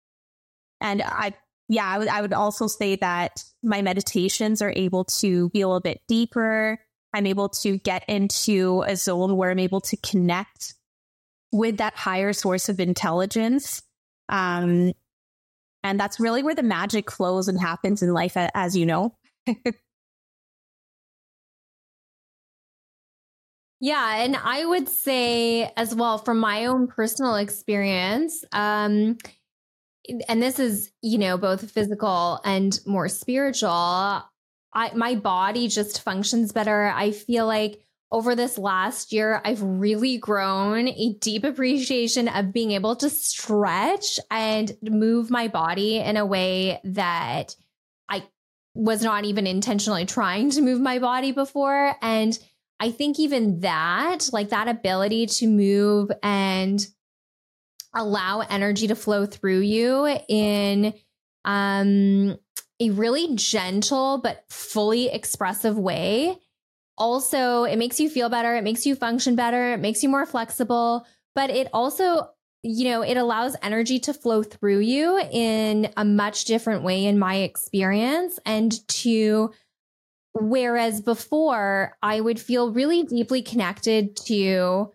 B: I would also say that my meditations are able to be a little bit deeper. I'm able to get into a zone where I'm able to connect with that higher source of intelligence. And that's really where the magic flows and happens in life, as you know.
A: Yeah. And I would say as well, from my own personal experience, and this is, both physical and more spiritual, my body just functions better. I feel like over this last year, I've really grown a deep appreciation of being able to stretch and move my body in a way that I was not even intentionally trying to move my body before. And I think even that, like that ability to move and allow energy to flow through you in a really gentle but fully expressive way. Also, it makes you feel better. It makes you function better. It makes you more flexible, but it also, it allows energy to flow through you in a much different way in my experience. Whereas before I would feel really deeply connected to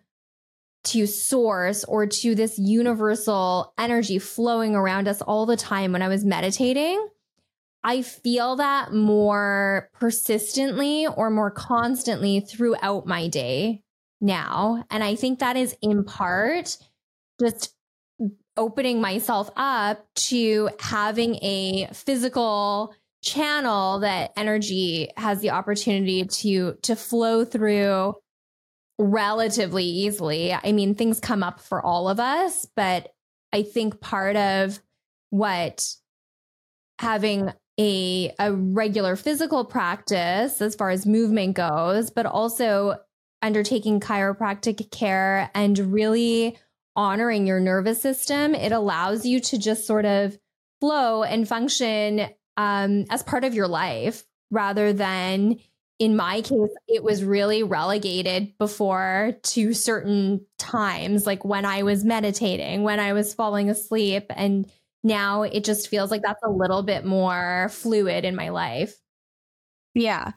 A: source or to this universal energy flowing around us all the time when I was meditating, I feel that more persistently or more constantly throughout my day now. And I think that is in part just opening myself up to having a physical channel that energy has the opportunity to flow through relatively easily. I mean, things come up for all of us, but I think part of what having a regular physical practice as far as movement goes, but also undertaking chiropractic care and really honoring your nervous system, it allows you to just sort of flow and function as part of your life rather than, in my case, it was really relegated before to certain times, like when I was meditating, when I was falling asleep. And now it just feels like that's a little bit more fluid in my life.
B: Yeah.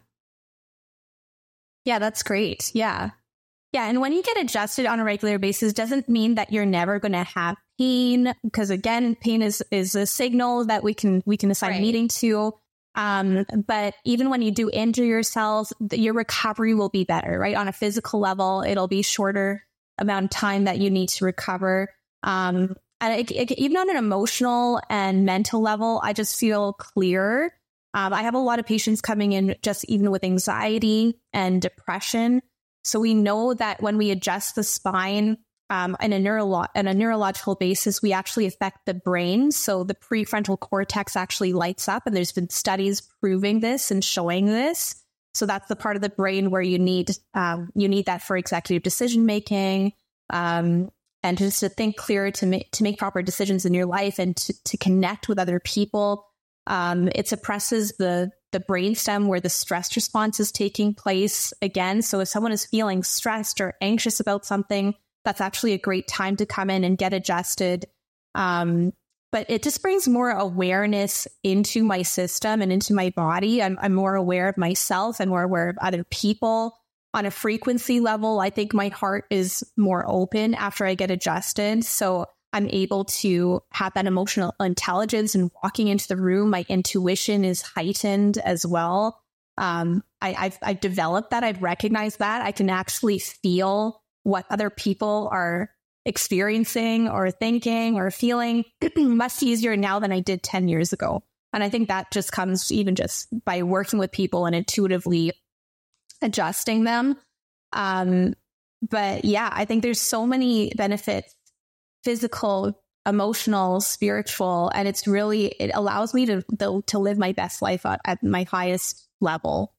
B: Yeah, that's great. Yeah. Yeah. And when you get adjusted on a regular basis, doesn't mean that you're never going to have pain. Because again, pain is a signal that we can assign meaning to. But even when you do injure yourself, your recovery will be better, right? On a physical level, it'll be shorter amount of time that you need to recover. And even on an emotional and mental level, I just feel clearer. I have a lot of patients coming in just even with anxiety and depression. So we know that when we adjust the spine on a neurological basis, we actually affect the brain. So the prefrontal cortex actually lights up, and there's been studies proving this and showing this. So that's the part of the brain where you need that for executive decision making. And just to think clearer, to make proper decisions in your life and to connect with other people. It suppresses the brainstem where the stress response is taking place again. So if someone is feeling stressed or anxious about something, that's actually a great time to come in and get adjusted. But it just brings more awareness into my system and into my body. I'm more aware of myself and more aware of other people. On a frequency level, I think my heart is more open after I get adjusted. So I'm able to have that emotional intelligence, and walking into the room, my intuition is heightened as well. I've developed that. I've recognized that. I can actually feel what other people are experiencing or thinking or feeling much easier now than I did 10 years ago. And I think that just comes even just by working with people and intuitively adjusting them. But yeah, I think there's so many benefits, physical, emotional, spiritual, and it allows me to live my best life at my highest level.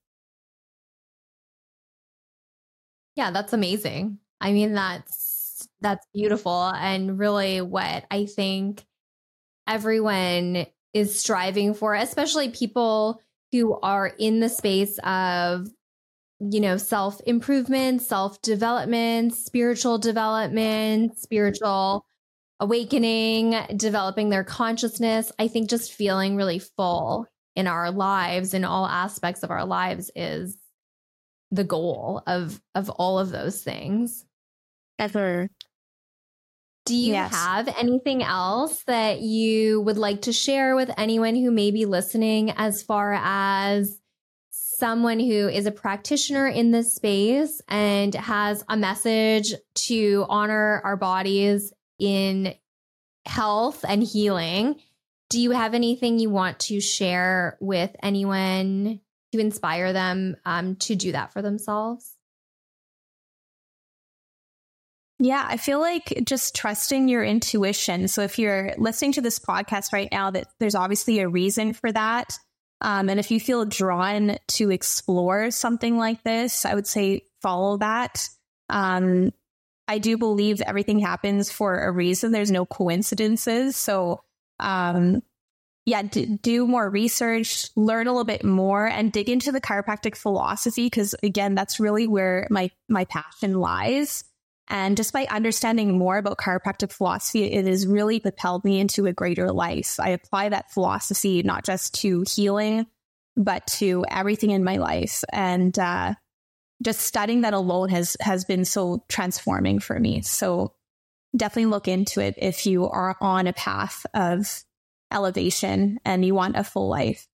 A: Yeah, that's amazing. I mean, that's beautiful, and really what I think everyone is striving for, especially people who are in the space of, self-improvement, self-development, spiritual development, spiritual awakening, developing their consciousness. I think just feeling really full in our lives, in all aspects of our lives, is the goal of all of those things.
B: Ever.
A: Do you have anything else that you would like to share with anyone who may be listening, as far as someone who is a practitioner in this space and has a message to honor our bodies in health and healing? Do you have anything you want to share with anyone to inspire them to do that for themselves?
B: Yeah, I feel like just trusting your intuition. So if you're listening to this podcast right now, that there's obviously a reason for that. And if you feel drawn to explore something like this, I would say follow that. I do believe everything happens for a reason. There's no coincidences. So do more research, learn a little bit more, and dig into the chiropractic philosophy, because again, that's really where my passion lies. And just by understanding more about chiropractic philosophy, it has really propelled me into a greater life. I apply that philosophy not just to healing, but to everything in my life. And just studying that alone has been so transforming for me. So definitely look into it if you are on a path of elevation and you want a full life.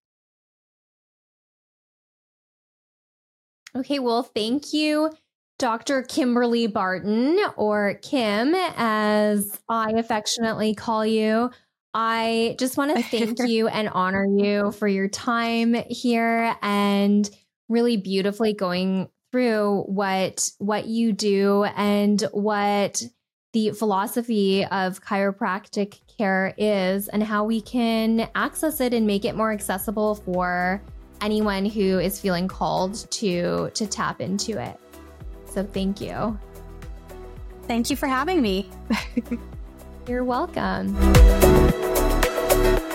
A: Okay, well, thank you, Dr. Kimberly Barton, or Kim, as I affectionately call you. I just want to thank you and honor you for your time here and really beautifully going through what you do and what the philosophy of chiropractic care is and how we can access it and make it more accessible for anyone who is feeling called to tap into it. So thank you.
B: Thank you for having me.
A: You're welcome.